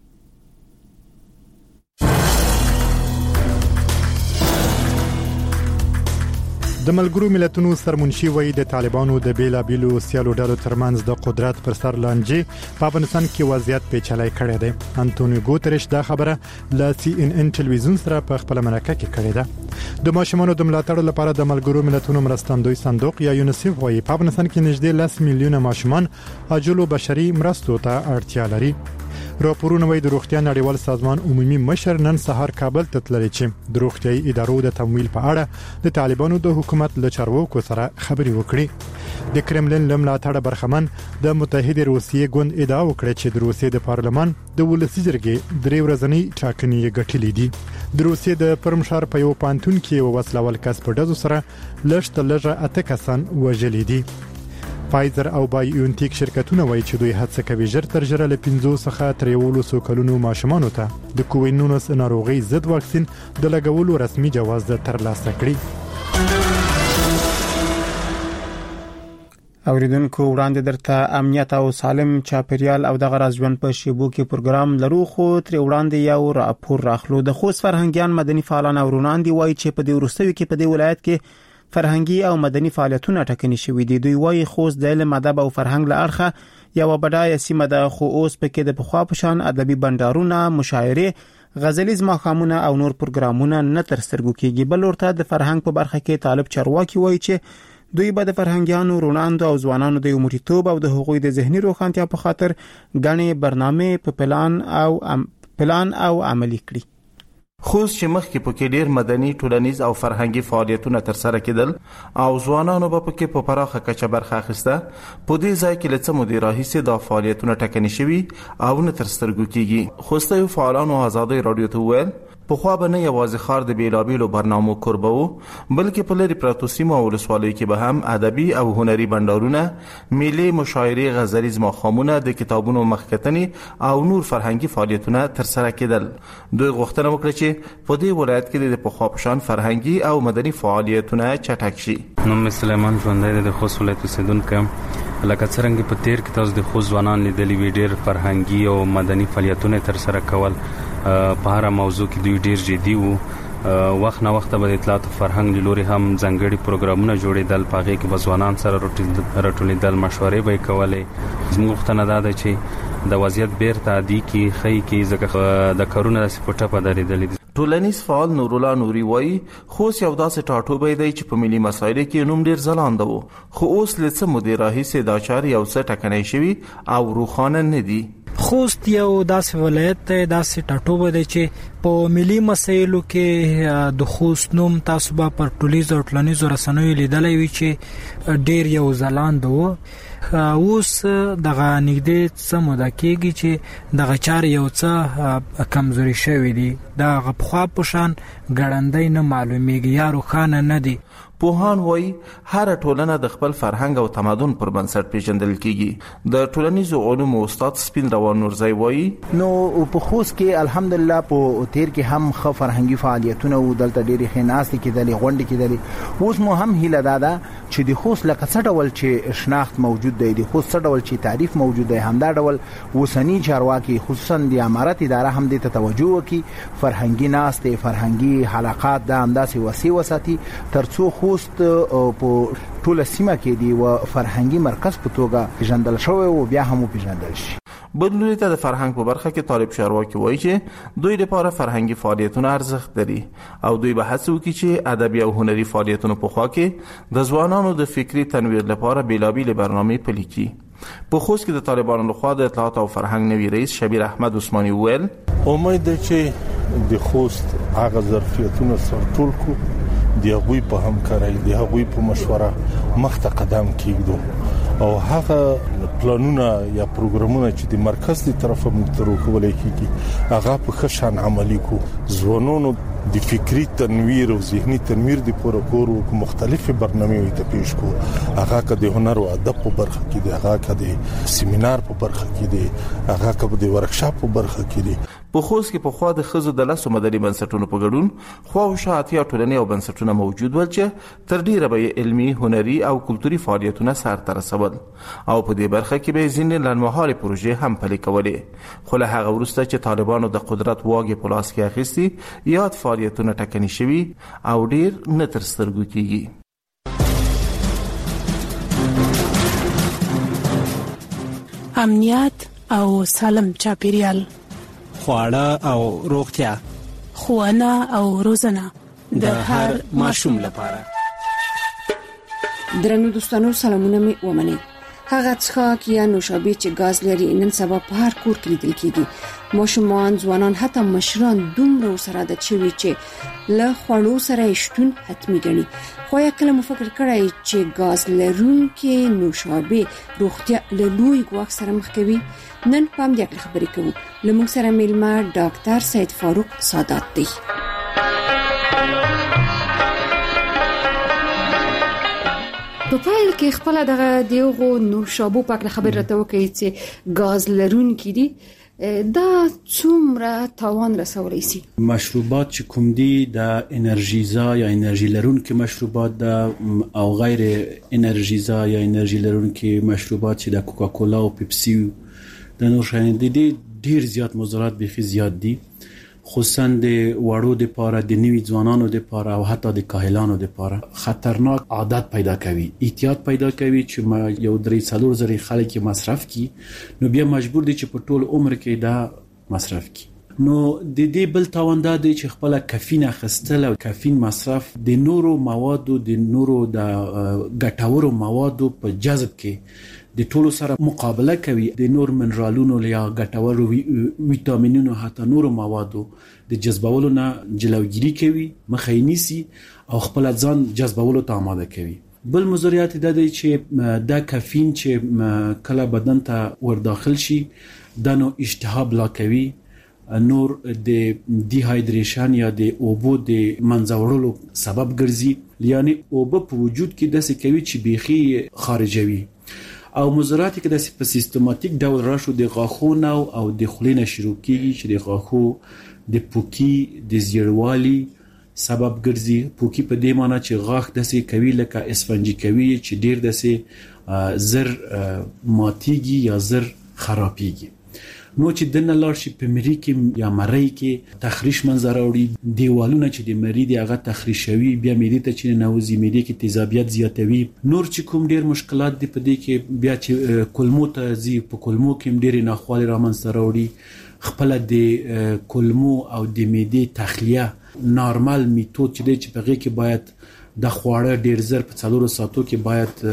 د ملګرو ملتونو سرمنشي وایي د طالبانو د بیلابیلو سیالو ډلو ترمنځ د قدرت پر سر لانجې په افغانستان کې وضعیت پیچلای کړی دی. انټونیو ګوتریش دا خبره ل CNN ټلویزیون سره په خپل مرکه کې کړې ده. د ماشومانو د ملاتړ لپاره د ملګرو ملتونو مرستندوی صندوق یا یونیسف وایي په افغانستان کې نږدې 10 میلیونه ماشومان عاجلو بشري مرستو ته اړتیا لري. راپورونه وايي د روغتیا نړیوال سازمان عمومي مشر نن سهار کابل ته تللی چې د روغتیايي ادارو د تمویل په اړه د طالبانو د حکومت له چارواکو سره خبرې وکړي. د کرملین له ملاتړه برخمن د متحده روسیې ګوند ادعا وکړه چې د روسیې د پارلمان د ولسي جرګې 3 ورځنی ټاکنې ګټلې دي. د روسیې د پرمشار په یو پانتون کې وسلوال کس په ډزو سره لږه 8 کسان وژلي دي. فایزر او بایونټیک شرکتونه وایي چې دوی هڅه کوي ژر تر ژره له 15 څخه تر 11 کلونو ماشومانو ته د کووید-19 ناروغي ضد واکسین د لګولو رسمي جواز ترلاسه کړي. اوریدونکو وړاندې درته امنیت او سالم چاپیریال او د غرض ژوند په شیبو کې پروګرام لرو، خو تر وړاندې یو راپور راخلو. د خوست فرهنګیان مدني فعالان او روناندي وایي چې په دې وروستیو کې په دې ولایت کې فرهنګي او مدني فعالیتونه ټاکنې شوې دي. دوی وایي خوست د علم، ادب او فرهنګ له اړخه یو بډایه سیمه ده، خو اوس پکې د پخوا په شان ادبي بندرونه، مشاعرې، غزلیز ماښامونه او نور پروګرامونه نه تر سترګو کېږي. بل ورته د فرهنګ په برخه کې طالب چارواکي وایي چې دوی به د فرهنګیانو، روناندو او ځوانانو د عمرتوب او د حقوقي د ذهني روښانتیا په خاطر غني برنامه په پلان او عملي کړي. خوست چې مخکې پکې ډیر مدني، ټولنیز او فرهنګي فعالیتونه ترسره کېدل او ځوانانو به پکې په پراخه کچه برخه اخیسته، په دې ځای کې لڅ مدیر راهیسه د فعالیتونه ټاکنې شوي او نه تر سترګو کېږي. خوستي فعالانو آزادۍ رادیو ته ویل په خو به نه یوازې خار د بیلابیلو برنامو قربو، بلکې په لري پراتو سیمو او ولسوالیو کې به هم ادبي او هنري بندرونه، میلې، مشاعرې، غزلیز ماښامونه، د کتابونو مخکتنې او نور فرهنګي فعالیتونه ترسره کېدل. دوی غوښتنه وکړه چې په دې ولایت کې د پخوا په شان فرهنګي او مدني فعالیتونه چټک شي. نوم سلیمان ژوندی د خوست ولایت اوسیدونکی یم. لکه څنګه په تیر کې تاسو د خوست ځوانان لیدلي وي، ډېر فرهنګي او مدني فعالیتونه ترسره کول. په هر موضوع کې دوی ډېر جدي وو. وخت نه وخت به د اطلاعات فرهنګ لوري هم ځانګړي پروګرامونه جوړېدل، په هغې کې به ځوانان سره راټولېدل، مشورې به یې کولې. زموږ غوښتنه دا ده چې د وضعیت بیرته عادي کې ښیي کې ځکه د کارونه داسې په ټپه درېدلي دي. ټولنیز فعال نورالله نوري وایي خوست یو داسې ټاټوبی دی چې په ملي مسایلو کې نوم ډېر ځلانده و، خو اوس له څه مودې راهیسې دا چارې یو څه ټکنۍ شوي او روښانه نه دي. خوست یو داسې ولایت دی، داسې ټاټوبی دی چې په ملي مسایلو کې د خوست نوم تاسو به پر ټولیزو او ټولنیزو رسنیو لیدلی وي چې ډېر یو ځلانده و. اوس دغه نږدې څه موده کېږي چې دغه چارې یو څه کمزوري شوي دي، دغه پخوا په شان ګړندی نه معلومیږي یا روښانه نه دي. پوهان وایي هر ټولنه د خپل فرهنګ او تمدن پر بنسټ پیژندل کیږي. د ټولنیزو علومو استاد سپین روان نورزی وایي نو په خوست کې الحمدلله په تیر کې هم خو فرهنګي فعالیتونه او دلته ډېری خناستي کېدلې، غونډې کېدلې. اوس مو هم هیله داده چې د خوست لکه څه ډول چې شناخت موجود دی، د خوست څه ډول چې تعریف موجود دی، همدا ډول وسنی چارواکي خصوصا د امارت اداره هم دې ته توجه وکړي، فرهنګي ناستې، فرهنګي حلقات دا همداسې وسیع وساتي ترڅو خوست په ټوله سیمه کې دی و فرهنګي مرکز په توګه پیژندل شوی او بیا هم پیژندل شي. بدلونی ته د فرهنګ په برخه کې طالب چارواکي وایي چې دوی لپاره فرهنګي فعالیتونه ارزښت لري او دوی به هڅه وکړي چې ادبي او هنري فعالیتونه په خوا کې د ځوانانو د فکري تنویر لپاره بیلابیل برنامې پلي کړي. په خوست کې د طالبانو لخوا د اطلاعات او فرهنګ نوي رئیس شبیر احمد عثماني ویل امید ده چې د خوست هغه ظرفیتونه سرټول کو، د هغوی په همکارۍ، د هغوی په مشوره مخته قدم کېږدو او هغه پلانونه یا پروګرامونه چې د مرکز دی طرفه موږ ته ورکولای کېږي هغه په ښه شان عملي کو. ځوانانو د فکری تنویر او ذهني تنویر د پوره کورو مختلفې برنامې ته پیش کو، هغه که د هنر او ادب په برخه کې دی، هغه که د سیمینار په برخه کې دی، هغه که د ورکشاپ په برخه کې دی. په خوست کې په خوا د خزو د لاسو مدني بنسټونو په ګډون خواوشا اتیا ټولنې او بنسټونه موجود ول چې تر ډیره به علمي، هنري او کلتوري فعالیتونه سرته رسول او په دې برخه کې به ځینې لنډمهالې پروژې هم پلي کولې. خو له هغه وروسته چې طالبانو د قدرت واګې په لاس کې اخیستي، یاد فعالیتونه ټکني شوي او ډیر نه تر سترګو کېږي. امنیت او سالم چاپیریال، خواړه او روغتیا، ښوونه او روزنه د هر ماشوم لپاره. درنو دوستانو، سلامونه می ومنئ. هغه څښاک یا نوشابې چې غاز لري نن سبا په هر کور کې لیدل کیږي. ماشومان، ځوانان، حتی مشران دومره سره عادت شوي چې له خوړو سره شتون حتمي ګڼي. خو یا کله مو فکر کړی چې غاز لرونکي نوشابې روغتیا له لوی ګواښ سره مخ کوي؟ نن په همدې اړه خبرې کوو. له موږ سره میلمه ډاکټر سید فاروق سادات دی. په پایل کې خپل دغه دیغو نوشابو پاک خبر راته وکړي چې غاز لرونکي دي، دا څومره تاوان رسولی شي؟ مشروبات چې کوم دي د انرژیزا یا انرژي لرونکي مشروبات ده او غیر انرژیزا یا انرژي لرونکي مشروبات چې د کوکاکولا او پیپسي د نور شیان دي ډیر زیات مضرات بيخي زیات دي، خصوصا د وړو د پاره، د نوي ځوانانو د پاره او حتی د کاهلانو د پاره خطرناک عادت پیدا کوي، احتیاط پیدا کوي چې ما یو 3-4 زره خلک مصرف کی، نو بیا مجبور دي چې په ټول عمر کې دا مصرف کی. نو د دې بل تاوان دا دی چې خپل کافین اخیستل او کافین مصرف د نورو موادو، د نورو د ګټورو موادو په جذب کې د ټولو سره مقابله کوي، د نور منرالونو یا ګټورو ویټامینونو حتی نورو موادو د جذبولو نه جلوګیری کوي، مخه یې نیسي او خپل ځان جذبولو ته آماده کوي. بل مضریات دا دی چې دا کافین چې کله بدن ته ور داخل شي دا نو اشتها بلا کوي، نور د ډیهایدریشن یا د اوبو د منځوړلو سبب ګرځي، یعنی اوبه په وجود کې داسې کوي چې بیخي خارجوي او مضرات کې داسې په سیستماتیک ډول راشو د غاښونو او د خولې شروع کیږي چې د غاښو د پوکی د زیړوالي سبب ګرځي. پوکی په دې معنی چې غاښ داسې کوي لکه اسفنجي کوي چې ډیر داسې زر ماتيږي یا زر خرابيږي. نو چې دنه لار شي په مری کې یا مری کې تخریش منظر وړي، دیوالونه چې د مری دی هغه تخریشوي، بیا معده ته چې نوځي، معده کې تیزابیت زیاتوي. نور چې کوم ډیر مشکلات دي په دې کې بیا چې کولمو ته ځي، په کولمو کې ډیر ناخوالي رامنځته راوړي. خپل د کولمو او د معده تخلیه نارمل میتود چې دی چې په هغه کې باید د خواړه ډیر زر په 4 ساعتو کې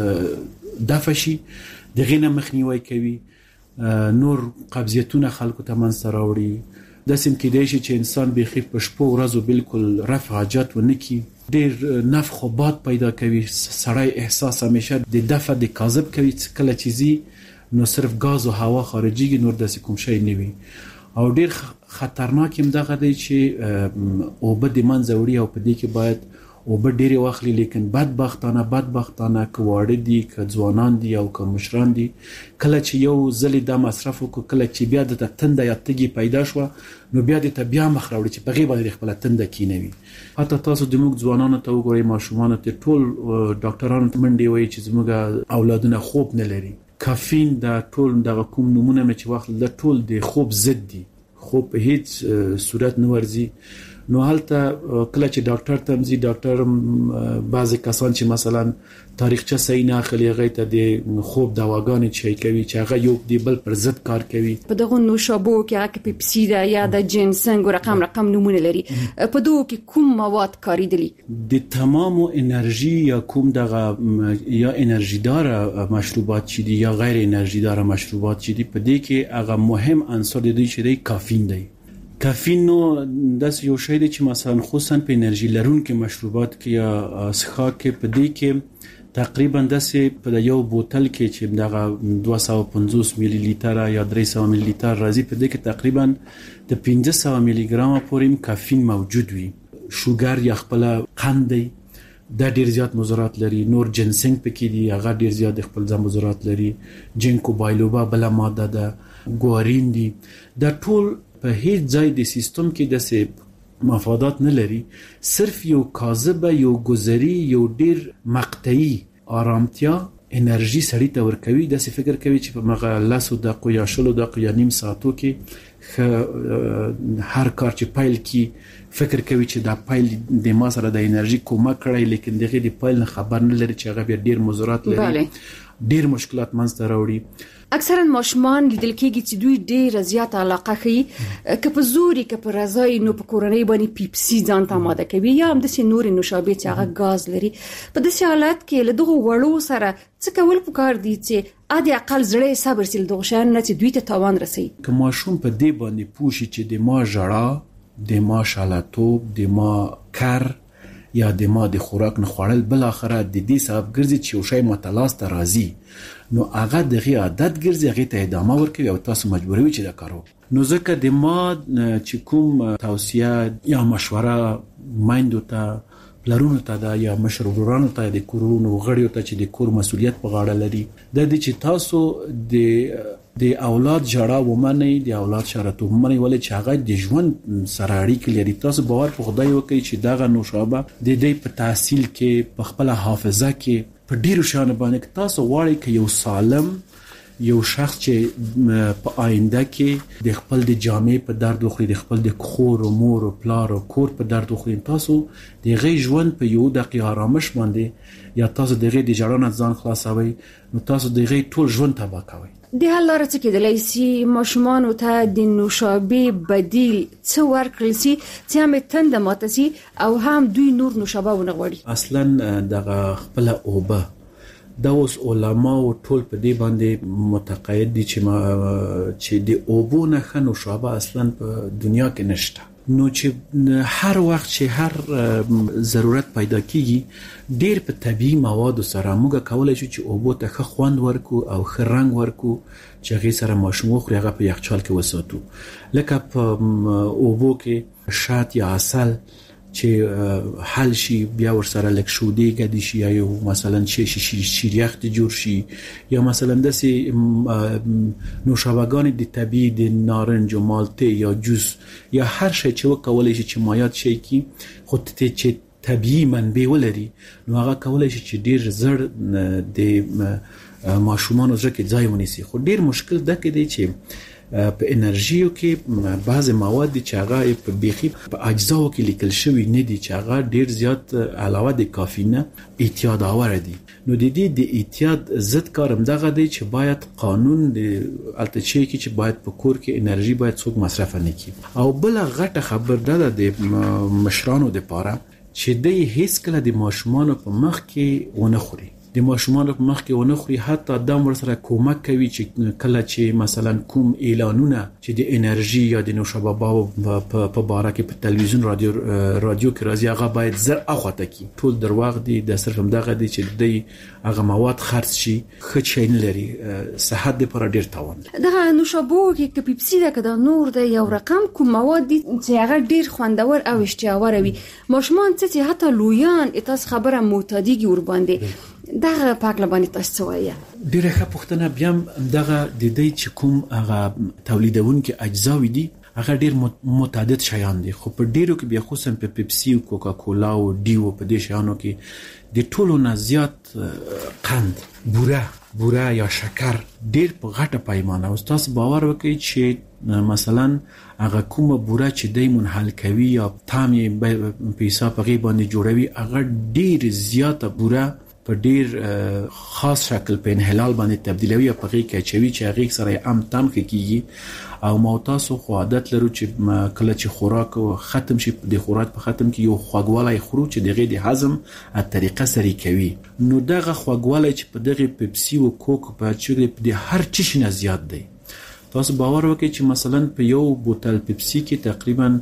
باید دفع شي، دغه نه مخنیوي کوي. نور قبضیتونه خلکو ته منځ راوړي. داسې کېدای شي چې انسان بيخي په شپو ورځو بالکل رفع حاجت ونه کی، ډیر نفخ او باد پیدا کوي، سړی احساس همیشه د دفع د کاذب کوي، کله چې زی نو صرف غاز او هوا خارجيږي، نور داسې کوم شی نه وي. او ډیر خطرناک هم دغه دی چې اوبه د منځ وړي او په دې کې باید اوبه ډیره واخلي، لیکن بدبختانه کواړه دي، که ځوانان دي او که مشران دي، کله چې یو ځلې د مصرف وکړو، کله چې بیا د تنده یا تګي پیدا شو، نو بیا د بیا مخ راوړي چې په غیبه د خپل تنده کینوي. حتی تاسو د موږ ځوانانو ته وګورئ، ماشومان ته ټول ډاکټرانو منډي وایي چې زموږ اولادونه خوب نه لري. کافین د ټول دغه کوم نمونه چې واخل د ټول د خوب ضد دي، خوب په هیڅ صورت نه ورځي. نو هلته کله چې ډاکټر تمزي، ډاکټر بعضی کسان چې مثلا تاریخچه صحیح نه اخلي، هغه ته د خوب دواګانې چي کوي چې هغه یو دی بل پر ضد کار کوي. په دغه نوشابو کې هغه پیپسي دا یا د جنسنګ رقم نمونه لري، په دوه کې کوم مواد کاریدلی؟ د تمامو انرژي یا کوم دغه یا انرژي دار مشروبات چې دي یا غیر انرژي دار مشروبات چې دي، په دې کې هغه مهم عنصر دی چې دی کافین دی. کافین نو داس یو شی دی چې مثلا خصوصا په انرژي لرونکو مشروبات کې یا څښاک کې په دې کې تقریبا داسې په یو بوتل کې چې دغه 250 ملي لیتر یا 300 ملي لیتر راځي، په دې کې تقریبا د 500 ملي ګرام پورې کافین موجود وي. شوګر یا خپل قند دی، دا ډیر زیات مضرات لري. نور جنسنګ پکې دي، هغه ډیر زیات خپل ځم مضرات لري. جینکو بایلوبا بل ماده ده، ګوارین دي. دا ټول په هیڅ ځای د سیستم کې د مفادات نه لري، صرف یو کاذبه، یو گذری، یو ډیر مقطعي آرامتیا انرژي سړی ته ورکوي. د څه فکر کوي چې په مغه 10 دقیقو یا 20 دقیقو یا نیم ساعتو کې هر کار چې پایل کی فکر کوي چې دا پایل د ما سره د انرژي کومه کړی، لیکن دغه د پایل نه خبر نه لري چې هغه ډیر مضرات لري، ډیر مشکلات منځ ته راوړي. اکثرا ماشومان لیدل کېږي چې دوی ډېر زیات علاقه کوي که په زوري که په رضای نو په کورنۍ باندې پیپسي ځان ته آماده کوي یا هم داسې نورې نوشابې چې هغه ګاز لري. په داسې حالت کې له دغو وړو سره څه کول پکار دي چې عادي اقل زړه صبر سي دغه شان نه چې دوی ته تاوان رسي؟ که ماشوم په دې باندې پوښي چې د ما ژړا، د ما شالاتوب، د ما کر یا د ما د خوراک نه خوړل بل اخره د دې سبب ګرځي چې یو شی متلاس ته راځي، نو هغه دغه عادت ګرځي، هغه ته ادامه ورکوي او تاسو مجبوروي چې دا کارو. نو ځکه د ما چې کوم توصیه یا مشوره مایندو ته، پلرونو ته دا یا مشرورانو ته، د کورونو غړیو ته چې د کور مسؤلیت په غاړه لري، د دې چې تاسو د اولاد ژړا ومنئ، د اولاد شرطوب ومنئ، ولې چې هغه د ژوند سره اړیکه لري. تاسو باور په خدای وکړئ چې دغه نوشابه د دې په تحصیل کې، په خپل حافظه کې، په ډیرو شیانو باندې تاسو غواړئ چې یو سالم یو شخص چې په آینده کې د خپل د جامې په درد وخوري، د خپل د خور او مور او پلار او کور په درد وخوري، تاسو د غي ژوند په یو دقیقه آرامش باندې یا تاسو د غي د جړانه ځان خلاصوي، نو تاسو د غي ټول ژوند تباہ کوي. د حل لاره څه کېدلی سي؟ ماشومانو ته د نوشابې بدیل څه ورکړل سي چې هم تنده ماته سي او هم دوی نور نوشابه ونه غواړي؟ اصلا دغه خپل اوبه دا اوس علما او ټول په دې باندې متقاعد دي چې د اوبو نه ښه نوشابه اصلا په دنیا کې نشته. نو چې هر وخت چې هر ضرورت پیدا کیږي ډیر په طبيعي مواد سره موږ کولای شو چې اوبو ته ښه خوند ورکو او ښه رنگ ورکو چې هغه سره ماشوم خو هغه په یخچال کې وساتو. لکه په اوبو کې شات یا عسل چې حل شي، بیا ور سره لک شودې کدي شي، یا مثلا شیریخ ته جوړ شي، یا مثلا داسې نوشابهګان د طبيعي د نارنج او مالټه یا جوس یا هر شی چې وکولای شي چې مایات شي کی خو ته چې طبيعي منبع ولري، نو هغه کولای شي چې ډیر زر د ماشومان زړه کې ځای ونیسي. خو ډیر مشکل ده کې دی چې په انرژیو کې بعض مواد چې هغه په بيخي په اجزاو کې لیکل شوی نه دي چې هغه ډیر زیات علاوه د کافینه اعتیاد آور دي. نو د دې د اعتیاد ضد کارم دغه دی چې باید قانون د التچې کې چې باید په کور کې انرژي باید څوک مصرف نه کړي. او بل غټه خبر ده د مشرانو د پاره چې د هیڅ کله د ماشومان په مخ کې ونه خوري، د ماشومان په مخ کې ونه خوري، حتی د امر سره کومک کوي چې کله چې مثلا کوم اعلانونه چې د انرژي یا د نوشابه په باره کې په تلویزیون رادیو کې راځي هغه باید زر اخواته کی ټول درواغ دي. د صرف دغه دي چې د هغه مواد خرڅ شي ښه شي نه لري، صحت لپاره ډیر تاوان لري. دغه نوشابو کې که پیپسي ده که دا نور ده یو رقم کوم مواد دي چې هغه ډیر خوندور او اشتهاور وي، ماشومان چې حتی لویان تاسو خبره معتادیږي ور باندې دغه پاک لبانی تاسو وایي. ډیره ښه پوښتنه. بیا دغه د دې چې کوم هغه تولیدونکو اجزاوي دي هغه ډیر متعدد شیان دي، خو په ډیرو کې بیا خصوصا په پیپسي او کوکا کولا او ډیو په دې شیانو کې د ټولو نه زیات قند، بوره یا شکر ډیر په غټه پیمانه او تاسو باور وکړئ چې مثلا هغه کومه بوره چې دای منحل کوي یا طعم په حساب هغه باندې جوړوي هغه ډیر زیاته بوره په ډیر خاص شکل په انحلال باندې تبدیلوي او په هغه کې چوي چې هغه سره هم تمخ کیږي. او ما تاسو خو عادت لرو چې کله چې خوراک ختم شي د خوراک په ختم کې یو خواږوالی خورو چې دغه د هضم ا طریقه سری کوي. نو دغه خواږوالی چې په دغه پیپسي او کوک په چغې په هر چیز نه زیات دی. تاسو باور وکړئ چې مثلا په یو بوتل پیپسي کې تقریبا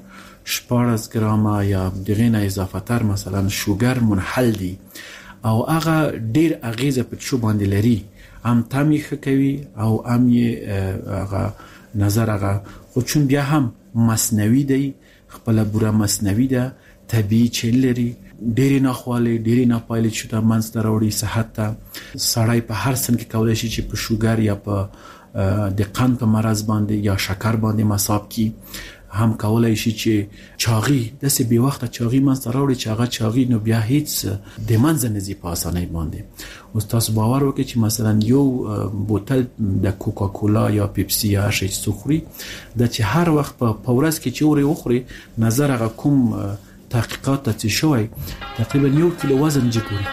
14 ګرامه یا دغه نه اضافه تر مثلا شوګر منحل دی او هغه ډیر اغیزه په شو باندې لري، هم تامیخ کوي او هم هغه نظر هغه خو چون بیا هم مصنوعي دی، خپل بوره مصنوعي ده، طبيعي چیل لري، ډیر نه خواله ډیر نه پایلې شته منځ ته وروړي صحت ته. سړی په هر سن کې کولای شي چې په شوګر یا په د قند په مرض باندې یا شکر باندې مصاب کی هم کولای شي چې چاغي د سه بي وخت چاغي منځ راوړي چې هغه چاغي نو بیا هیڅ د منځ نه زی په اسانۍ باندې اوس تاسو باور وکړئ چې مثلا یو بوتل د کوکا کولا یا پیپسي یا شي سخري د چې هر وخت په ورځ کې چې اوري وخوري نظر هغه کوم تحقیقات ته شوی تقریبا 1 کیلو وزن جوړي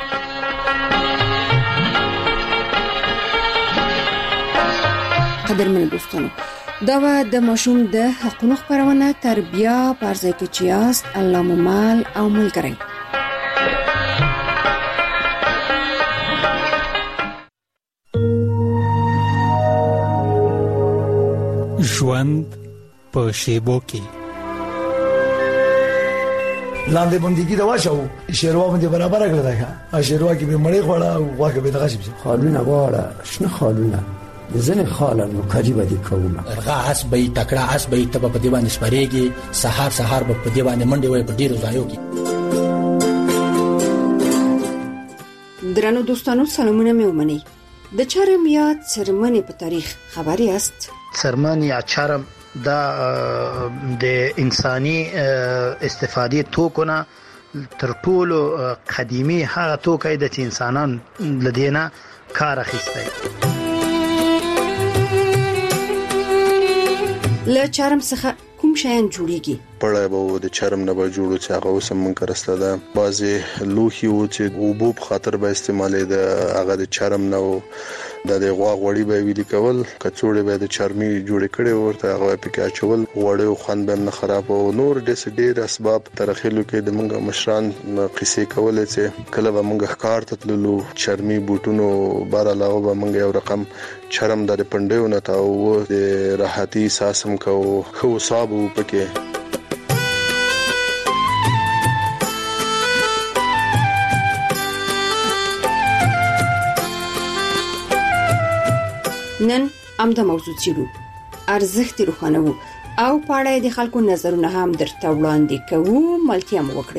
قدرمن دوستانو دا و د ماشوم د حقوقو خبرونه تربیه پرځای کې چیاست الله ممال او ملګری ژوند په شیبو کې لاندې بندګي دا واچو شیروا باندې برابر کړل دا شیروا کې به مړی خوړه او واکه به دغه شي خالونه واړه شنه خالونه ځنه خالانو کاجی باندې کومه هغه اس به تکړه اس به تب په دی باندې سپریږي سحر به په دی باندې منډي وي په ډیرو ځایو کې درنو دوستانو سلامونه مې ومني د چرم یا څرمنې په تاریخ خبر یاست څرمن یا چرم دا د انساني استفادې توکونه تر ټولو قديمي هغه توکي د انسانان لدينا کار اخیسته له چرم څخه کوم شیان جوړیږي پړای به د چرم نه به جوړو چې هغه اوس هم کرسته ده بعضي لوخي او چې وبوب خاطر به استعمالي د هغه د چرم نه د غوا غوړي به ویلي کول کڅوړې به د چرمي جوړ کړي ورته هغه پکې اچول غوړي او خوند به نه خراب او نور ډېر اسباب ترخیلو کې د منګه مشران قصې کولې چې کله به منګه ښکار تللو چرمي بوټونو بار علاوه به منګه یو رقم چرم د پندېو نه تا او د راحتي ساسم کو خو صاحب پکې نن امده موضوع چیرو ارزښت روښانه وو او پاړه د خلکو نظرونه هم درته وړاندې کوو ملتیا مو وکړئ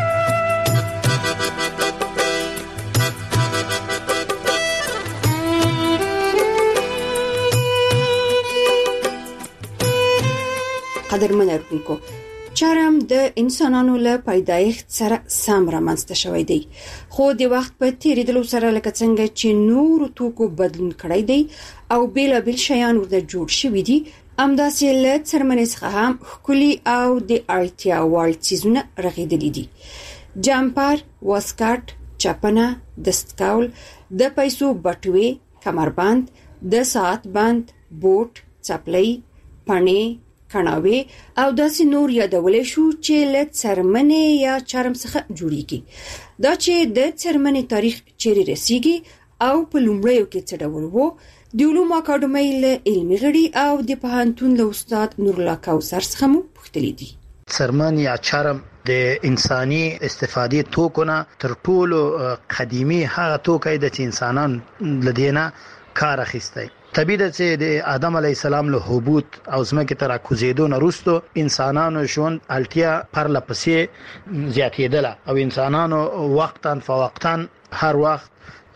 قدرمن اورونکو چرم د انسانانو له پیدایښت سره سم رامنځته شوی دی خو د وخت په تیریدلو سره لکه څنګه چې نور توکو بدلون کړی دی او بیلابیل شیان ورته جوړ شوي دي همداسې له څرمنې څخه هم ښکلي او د اړتیا وړ څیزونه رغېدلي دي جمپر واسکټ چپنه دستکول د پیسو بټوې کمربند د ساعت بند بوټ چپلۍ پڼې کڼاوي او داسې نور یادولې شو چې له څرمنې یا چرم څخه جوړیږي دا چې د څرمنې تاریخ چیرې رسیږي او په لومړیو کې څه ډول وو د علومو اکاډمۍ له علمي غړي او د پوهنتون له استاد نورالله کوثر څخه مو پوښتلي دي څرمن یا چرم د انساني استفادې توکونه تر ټولو قديمي هغه توکي د انسانان لدينا کار اخیسته طبيعت چې د آدم علی السلام له هبوط او زمکه تر کوزیدو نه وروسته انسانانو ژوند الټیا پر لپسې زیاتېدله او انسانانو وقتاً فوقتاً هر وخت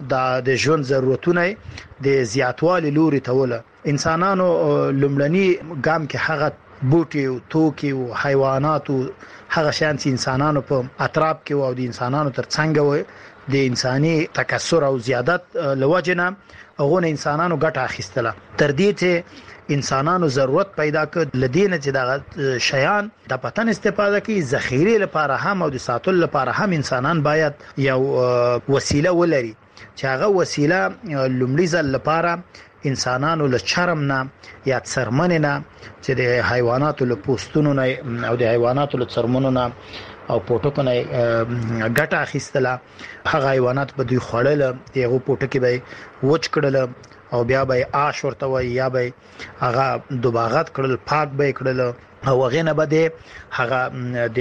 د ژوند ضرورتونه د زیاتوالي لوري ته وله انسانانو لومړني ګام کې هغه بوټي او توکي او حیوانات او هغه شان چې انسانانو په اطراف کې او د انسانانو ترڅنګ وي د انساني تکثر او زیادت لوجنه هغه انسانانو ګټه اخیستله تر دې چې انسانانو ضرورت پیدا کړ لدینه چې د شیان د پتن استفاده کوي ذخیره لپاره هم او د ساتل لپاره هم انسانان باید یو وسیله ولري چې هغه وسیله لومړی ځل لپاره انسانانو له چرم نه یا څرمن نه چې د حیواناتو له پوستونو نه او د حیواناتو له څرمنو نه او پټکو نه ګټه اخیستله هغه حیوانات په دوی خړل یو پټکی به وچ کړل او بیا به آش ورته وای یا به هغه دوباغت کړل پاک به کړل او غینه بده هغه د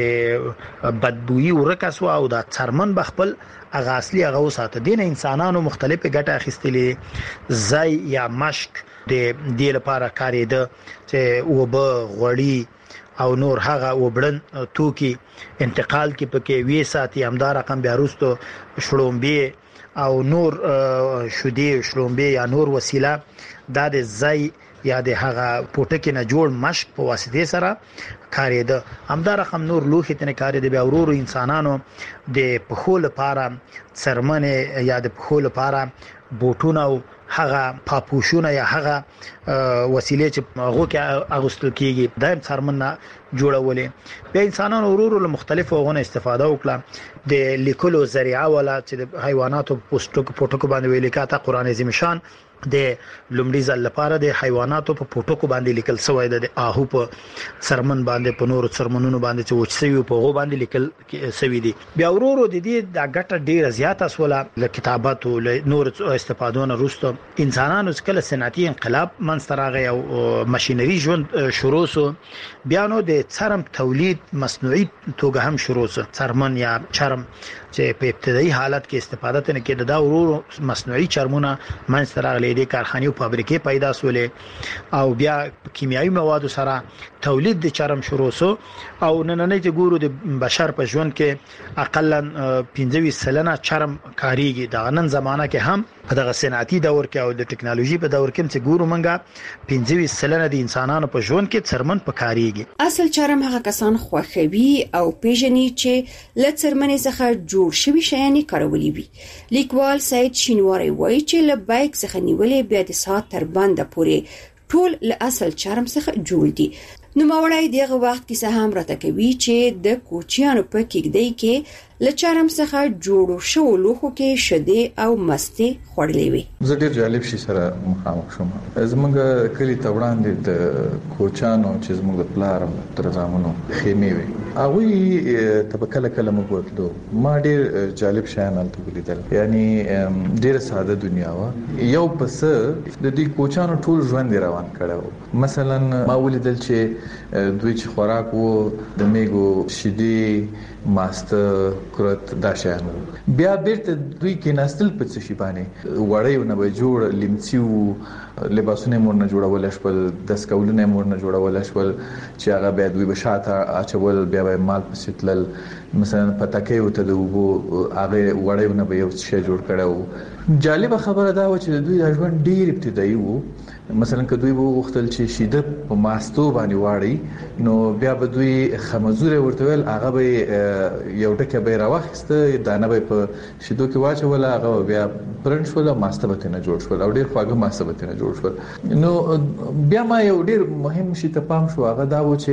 بدبوئی ورکسو او د څرمن بخپل هغه اصلي هغه وساته دین انسانانو مختلفه ګټه اخیستلې زای یا مشک د دې لپاره کارېده چې وب غوړی او نور هغه وبړن توکي انتقال کې پکې وی ساتي همدار رقم بیا وروسته شړومبي او نور شودي شړومبي یا نور وسیله د ځای یا د هغه پټکې نه جوړ مشک په واسطه سره کارېده. همدار رقم نور لوخي تنه کارېده بیا ورورو انسانانو د پخول لپاره څرمنې یا د پخول لپاره بوټونه او هغه پاپوشونه یا هغه وسیلې چې هغه کې اغوستل کیږي دایم څرمنه جوړولې. بیا انسانانو ورورو له مختلفو غونه استفاده وکړه د لیکلو ذریعہ ولا چې د حیواناتو پوسټکو باندې ویل کاته قران عظیم شان د لومړي ځل لپاره د حیواناتو په پټکو باندې لیکل شوی د آهو په سرمن باندې په نورو سرمنونو باندې چې وچسوي په غو باندې لیکل شوی دي. بیا ورورو د دې د ګټه ډیره زیاته سوله ل کتابت او نور استفادهونه وروسته انسانانو کله صنعتي انقلاب منځ راغی او ماشينري ژوند شروع سو. بیا نو د څرم تولید مصنوعي توګه هم شروع سو. څرمن یا چرم چې په ابتدایي حالت کې استفاده تنه کې د ورورو مصنوعي چرمونه منځ راغلي د کارخانې او فابریکې پیدا سولې او بیا کیمیاوي مواد سره تولید د چرم شروع سو. او نننې چې ګورو د بشر په ژوند کې اقلا 15 سلنه چرم کاریږي. د نن زمانہ کې هم په دغه صنعتي دور کې او د ټکنالوژي په دور کې چې ګورو منګه 15 سلنه د انسانانو په ژوند کې څرمن په کاریږي. اصل چرم هغه کسان خوښوي او پیژني چې ل څرمنې څخه جوړ شوی شیان کارولي وي. لیکوال سید شینواری وایي چې ل بایک څخه نیولې بیا د سات تر بنده پورې ټول له اصل چرم څخه جوړ دي. نو ماوړای دغه وخت کې هم راته کوي چې د کوچیانو په کېږدۍ کې له چرم څخه جوړو شو لوخو کې شیدې او مستي خورلې وي. زه ډیر جالب شي سره مخامخ شوم. زمونږ کلی ته وړاندې د کوچانو چې زمونږ د پلار تر زامنو خیمه وي هغه ته کله کله موږ وتلو. ما ډیر جالب شیان هلته ولیدل. یعنی ډیر ساده دنیا و. یو پس د دې کوچانو ټول ژوند روان کړو. مثلا ما ولیدل چې دوی چې خوراک وو د میګو شیدې ماسته کرت دا شیان بیا بیرته دوی کې نستل په څه شي باندې وړایونه به جوړ لیمڅیو لباسونه مور نه جوړول شول د سکولونه مور نه جوړول شول چې هغه به دوی به شاته اچول بیا به مال پسیتل مثلا پتاکې وته د وبو هغه وړایونه به یو څه جوړ کړو. جالب خبره دا و چې دوی د ژوند ډیر ابتدایي وو. مثلا که دوی وغوښتل چې شیده په ماستو باندې واړی نو بیا به دوی خمزوره ورته ول هغه به یو ټکه به راوخسته دانه به په شیدو کې واچول هغه بیا پرنټ شول ماسته به نه جوړ شول او ډیر خواږه ماسته به نه جوړ شول. نو بیا ما یو ډیر مهم شی ته پام شو هغه دا و چې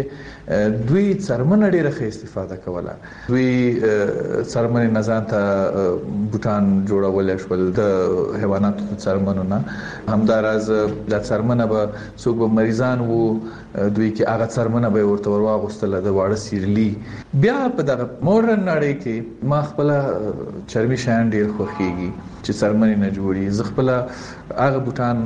دوی څرمن ډیره ښه استفاده کوله. دوی څرمن نه ځان ته بوتان جوړول شول د حیواناتو څرمنو نه. همداراز د څرمنه به څوک به مریضان وو دوی کې هغه څرمنه به ورته ورواغستل د واړه سیرلی. بیا په دغه مورن نړۍ کې ما خپل چرمي شیان ډیر خوښیږي چې څرمنې نه جوړي. زه خپل هغه بوتان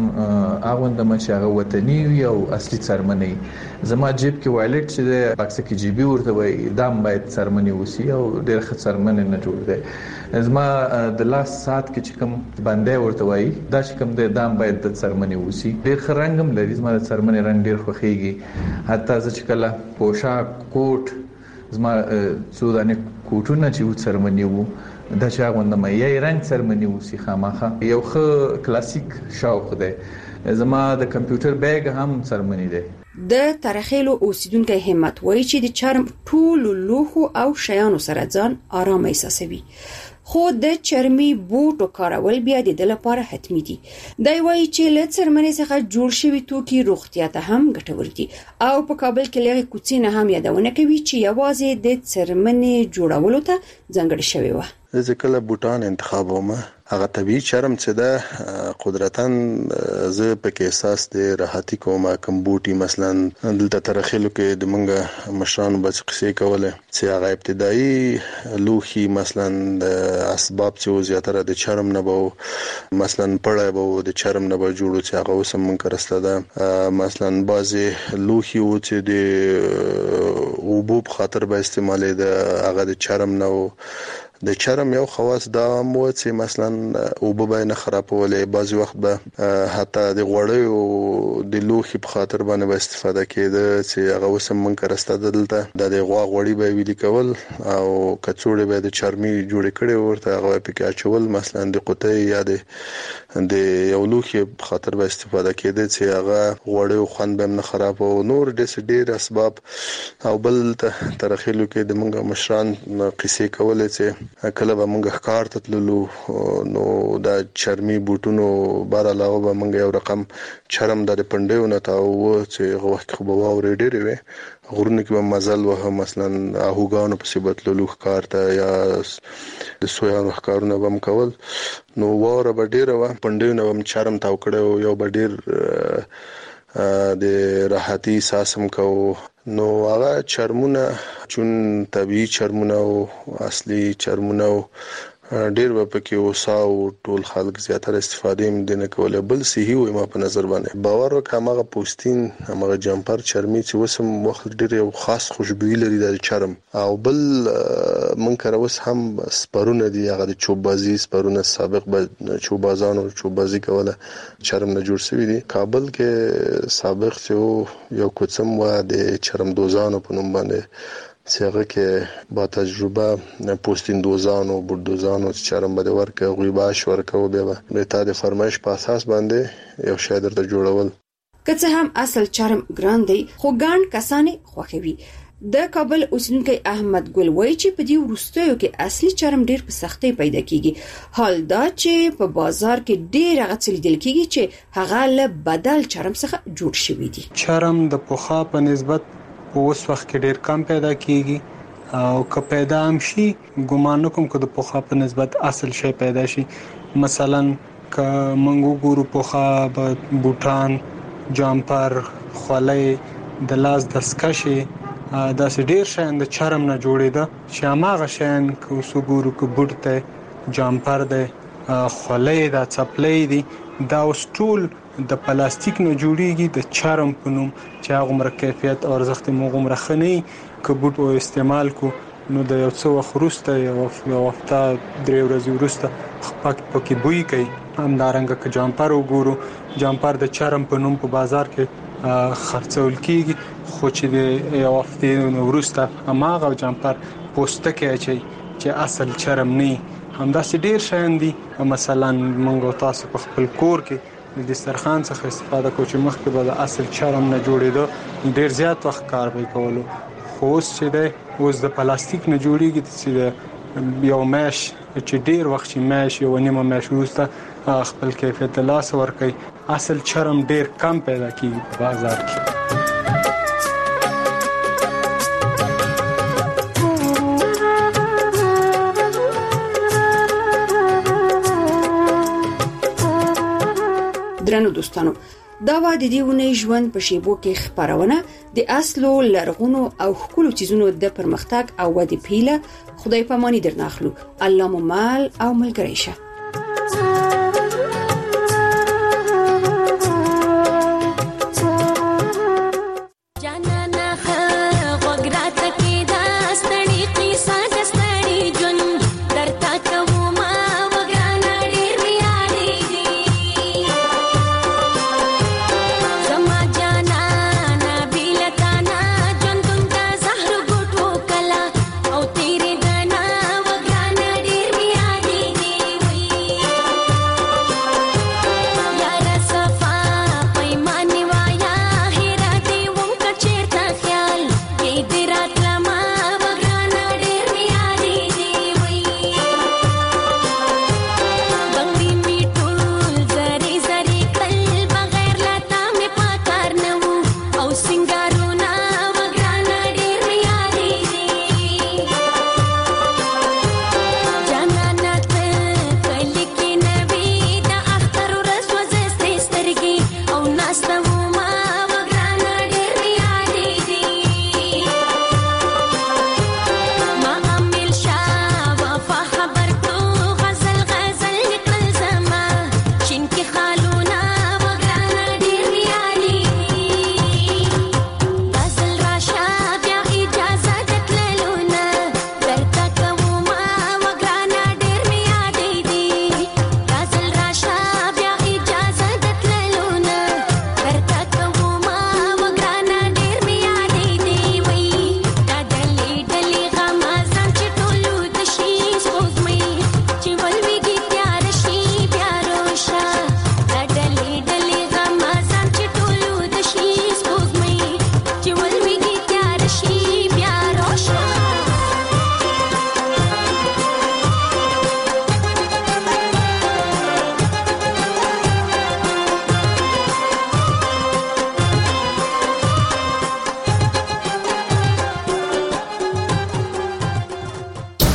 هغه د مچ هغه وطني وي او اصلي څرمنې. زما جیب کې وایلټ چې د باکس کې جیبي ورته وي دام باید څرمنې وسی او ډیر ښه څرمنې نه جوړ دی. زما د لاس سات کې چې کوم باندې ورته وای دا چې کوم د دام باید د څرمنې وسی ډیر ښه رنگم لري. زما د څرمنې رنگ ډیر خوښیږي. حتی زه چې کله پوشاک کوټ زما څو دانه کوټونه چې و څرمنې وو دا چې هغه د مې رنگ څرمنې وسی خامخه یو ښه کلاسیک شوق دی. زما د کمپیوټر بیگ هم څرمنې دی. د ترخیلو اوسیدونکو همت وایي چې د چرم ټول لوخو او شیانو سره ځان آرام احساسوي. خو د چرمي بوټو کارول بیا د لپاره حتمی دي. دا وایي چې له څرمنې څخه جوړ شوی توکي روغتیا ته هم ګټور دي او په کابل کې لږه کوڅینه هم یادونه کوي چې یوازې د څرمنې جوړولو ته ځانګړې شوی و. زه کله بوټان انتخابوم هغه طبيعي چرم چې ده قدرتن زه پکې احساس د راحتي کوم کم بوټي مثلا دلته ترخیلو کې د منګه مشرانو بچ قصې کوله چې هغه ابتدایي لوخي مثلا د اسباب چې زیاتره د چرم نه بو مثلا پړای بو د چرم نه بو جوړو چې هغه وسم من کرسته ده. مثلا بعضي لوخي و چې د وبوب خاطر به استعمالي د هغه د چرم نه د چرم یو خواص دا مو چې مثلا او به نه خرابولې بعضی وخت به حتی د غوړې او د لوخي په خاطر باندې استفاده کېده چې هغه وسم من کرسته دلته د غوړې به ویلي کول او کڅوړې به د چرمي جوړ کړي ورته هغه پکې اچول مثلا د قطې یا د یو لوخي په خاطر به استفاده کېده چې هغه غوړې او خوند به نه خراب او نور ډېر اسباب او بل ترخیلو کې د منګه مشران قصې کولې چې کله به منګه ښکار ته تللو نو دا چرمي بوټونو بار علاوه به منګه یو رقم چرم د پندیو نه تاو چې وخت خو به واورې ډېرې وي غرونه کې به مزل وه مثلا هوګانو په سبت لولو ښکار ته یا د سویانو ښکارونه به کول نو واره به ډېره وه پندیو نه به چرم تاو کړی یو به ډېر د راحتي ساسم کو نو هغه چرمونه چون طبيعي چرمونه او اصلي چرمونه ډیر په کې وساو ټول خلک زیاتره استفاده هم دي نه کوله بل صحیح وي ما په نظر باندې باور وکړم پوستین هغه جمپر چرمي چې وسم وخت ډیر یو خاص خوشبوئی لري د چرم او بل منکر اوس هم سپرونه دي هغه د چوبازي سپرونه سابق به چوبازانو چوبازي کوله چرم نه جوړ شوی دي کابل کې سابق چې یو کوڅم و د چرم دوزانو په نوم باندې څنګه کې با تجربه پوستین دوزانو بردوزانو چرم بده ورکه غیباش ورکه او به تا د فرمایش په اساس باندې یو شی درته جوړول که څه هم اصل چرم ګران دی خو ګان کسانه خوخوي د کابل اوسنونکو احمد ګل وای چې په دې ورستیو کې اصلي چرم ډیر په سختۍ پیدا کیږي حال دا چې په بازار کې ډیر غڅل دل کیږي چې هغه له بدل چرم څخه جوړ شوی دی چرم د پوخا په نسبت په اوس وخت کې ډیر کم پیدا کیږي او که پیدا هم شي ګومان کوم چې د پوخا په نسبت اصل شی پیدا شي مثلا که منګو ګورو پوخا بوټان جامپر خولې د لاس دستکشي دا ډیر شیان د چرم نه جوړېده چې هغه شیان که اوس ګورو که بوټ ته جامپر ده خولې د چپلې دي دا اوس ټول د پلاستیک نه جوړیږي د چرم په نوم چې هغه مرکبیت او ارزښت موږ مرخنی کبوت او استعمال کو نو د یو څو خروسته یو هفته درې ورځې ورسته پکې بوی کوي همدارنګه که جامپر وګورو جامپر د چرم په نوم په بازار کې خرڅول کیږي خو چې د یو هفته ورسته هغه جامپر پوسټه کې اچي چې اصل چرم نه همداسې ډیر شیان دي مثلا موږ تاسو په خپل کور کې د دسترخوان څخه استفاده کوو چې مخکې به د اصل چرم نه جوړېده ډیر زیات وخت کار به کولو خو اوس چې دی اوس د پلاستیک نه جوړیږي چې یو میش چې ډیر وخت چې میش یو نیمه میش وروسته خپل کیفیت لاس ورکوي اصل چرم ډیر کم پیدا کیږي په بازار کې درنو دوستانو دا و د دیونه ژوند په شیبو کې خبرونه د اصلو لرغونو او خپل چیزونو د پرمختګ او ودې پیله خدای پاماني درناخلو الله مو مال او ملګری شه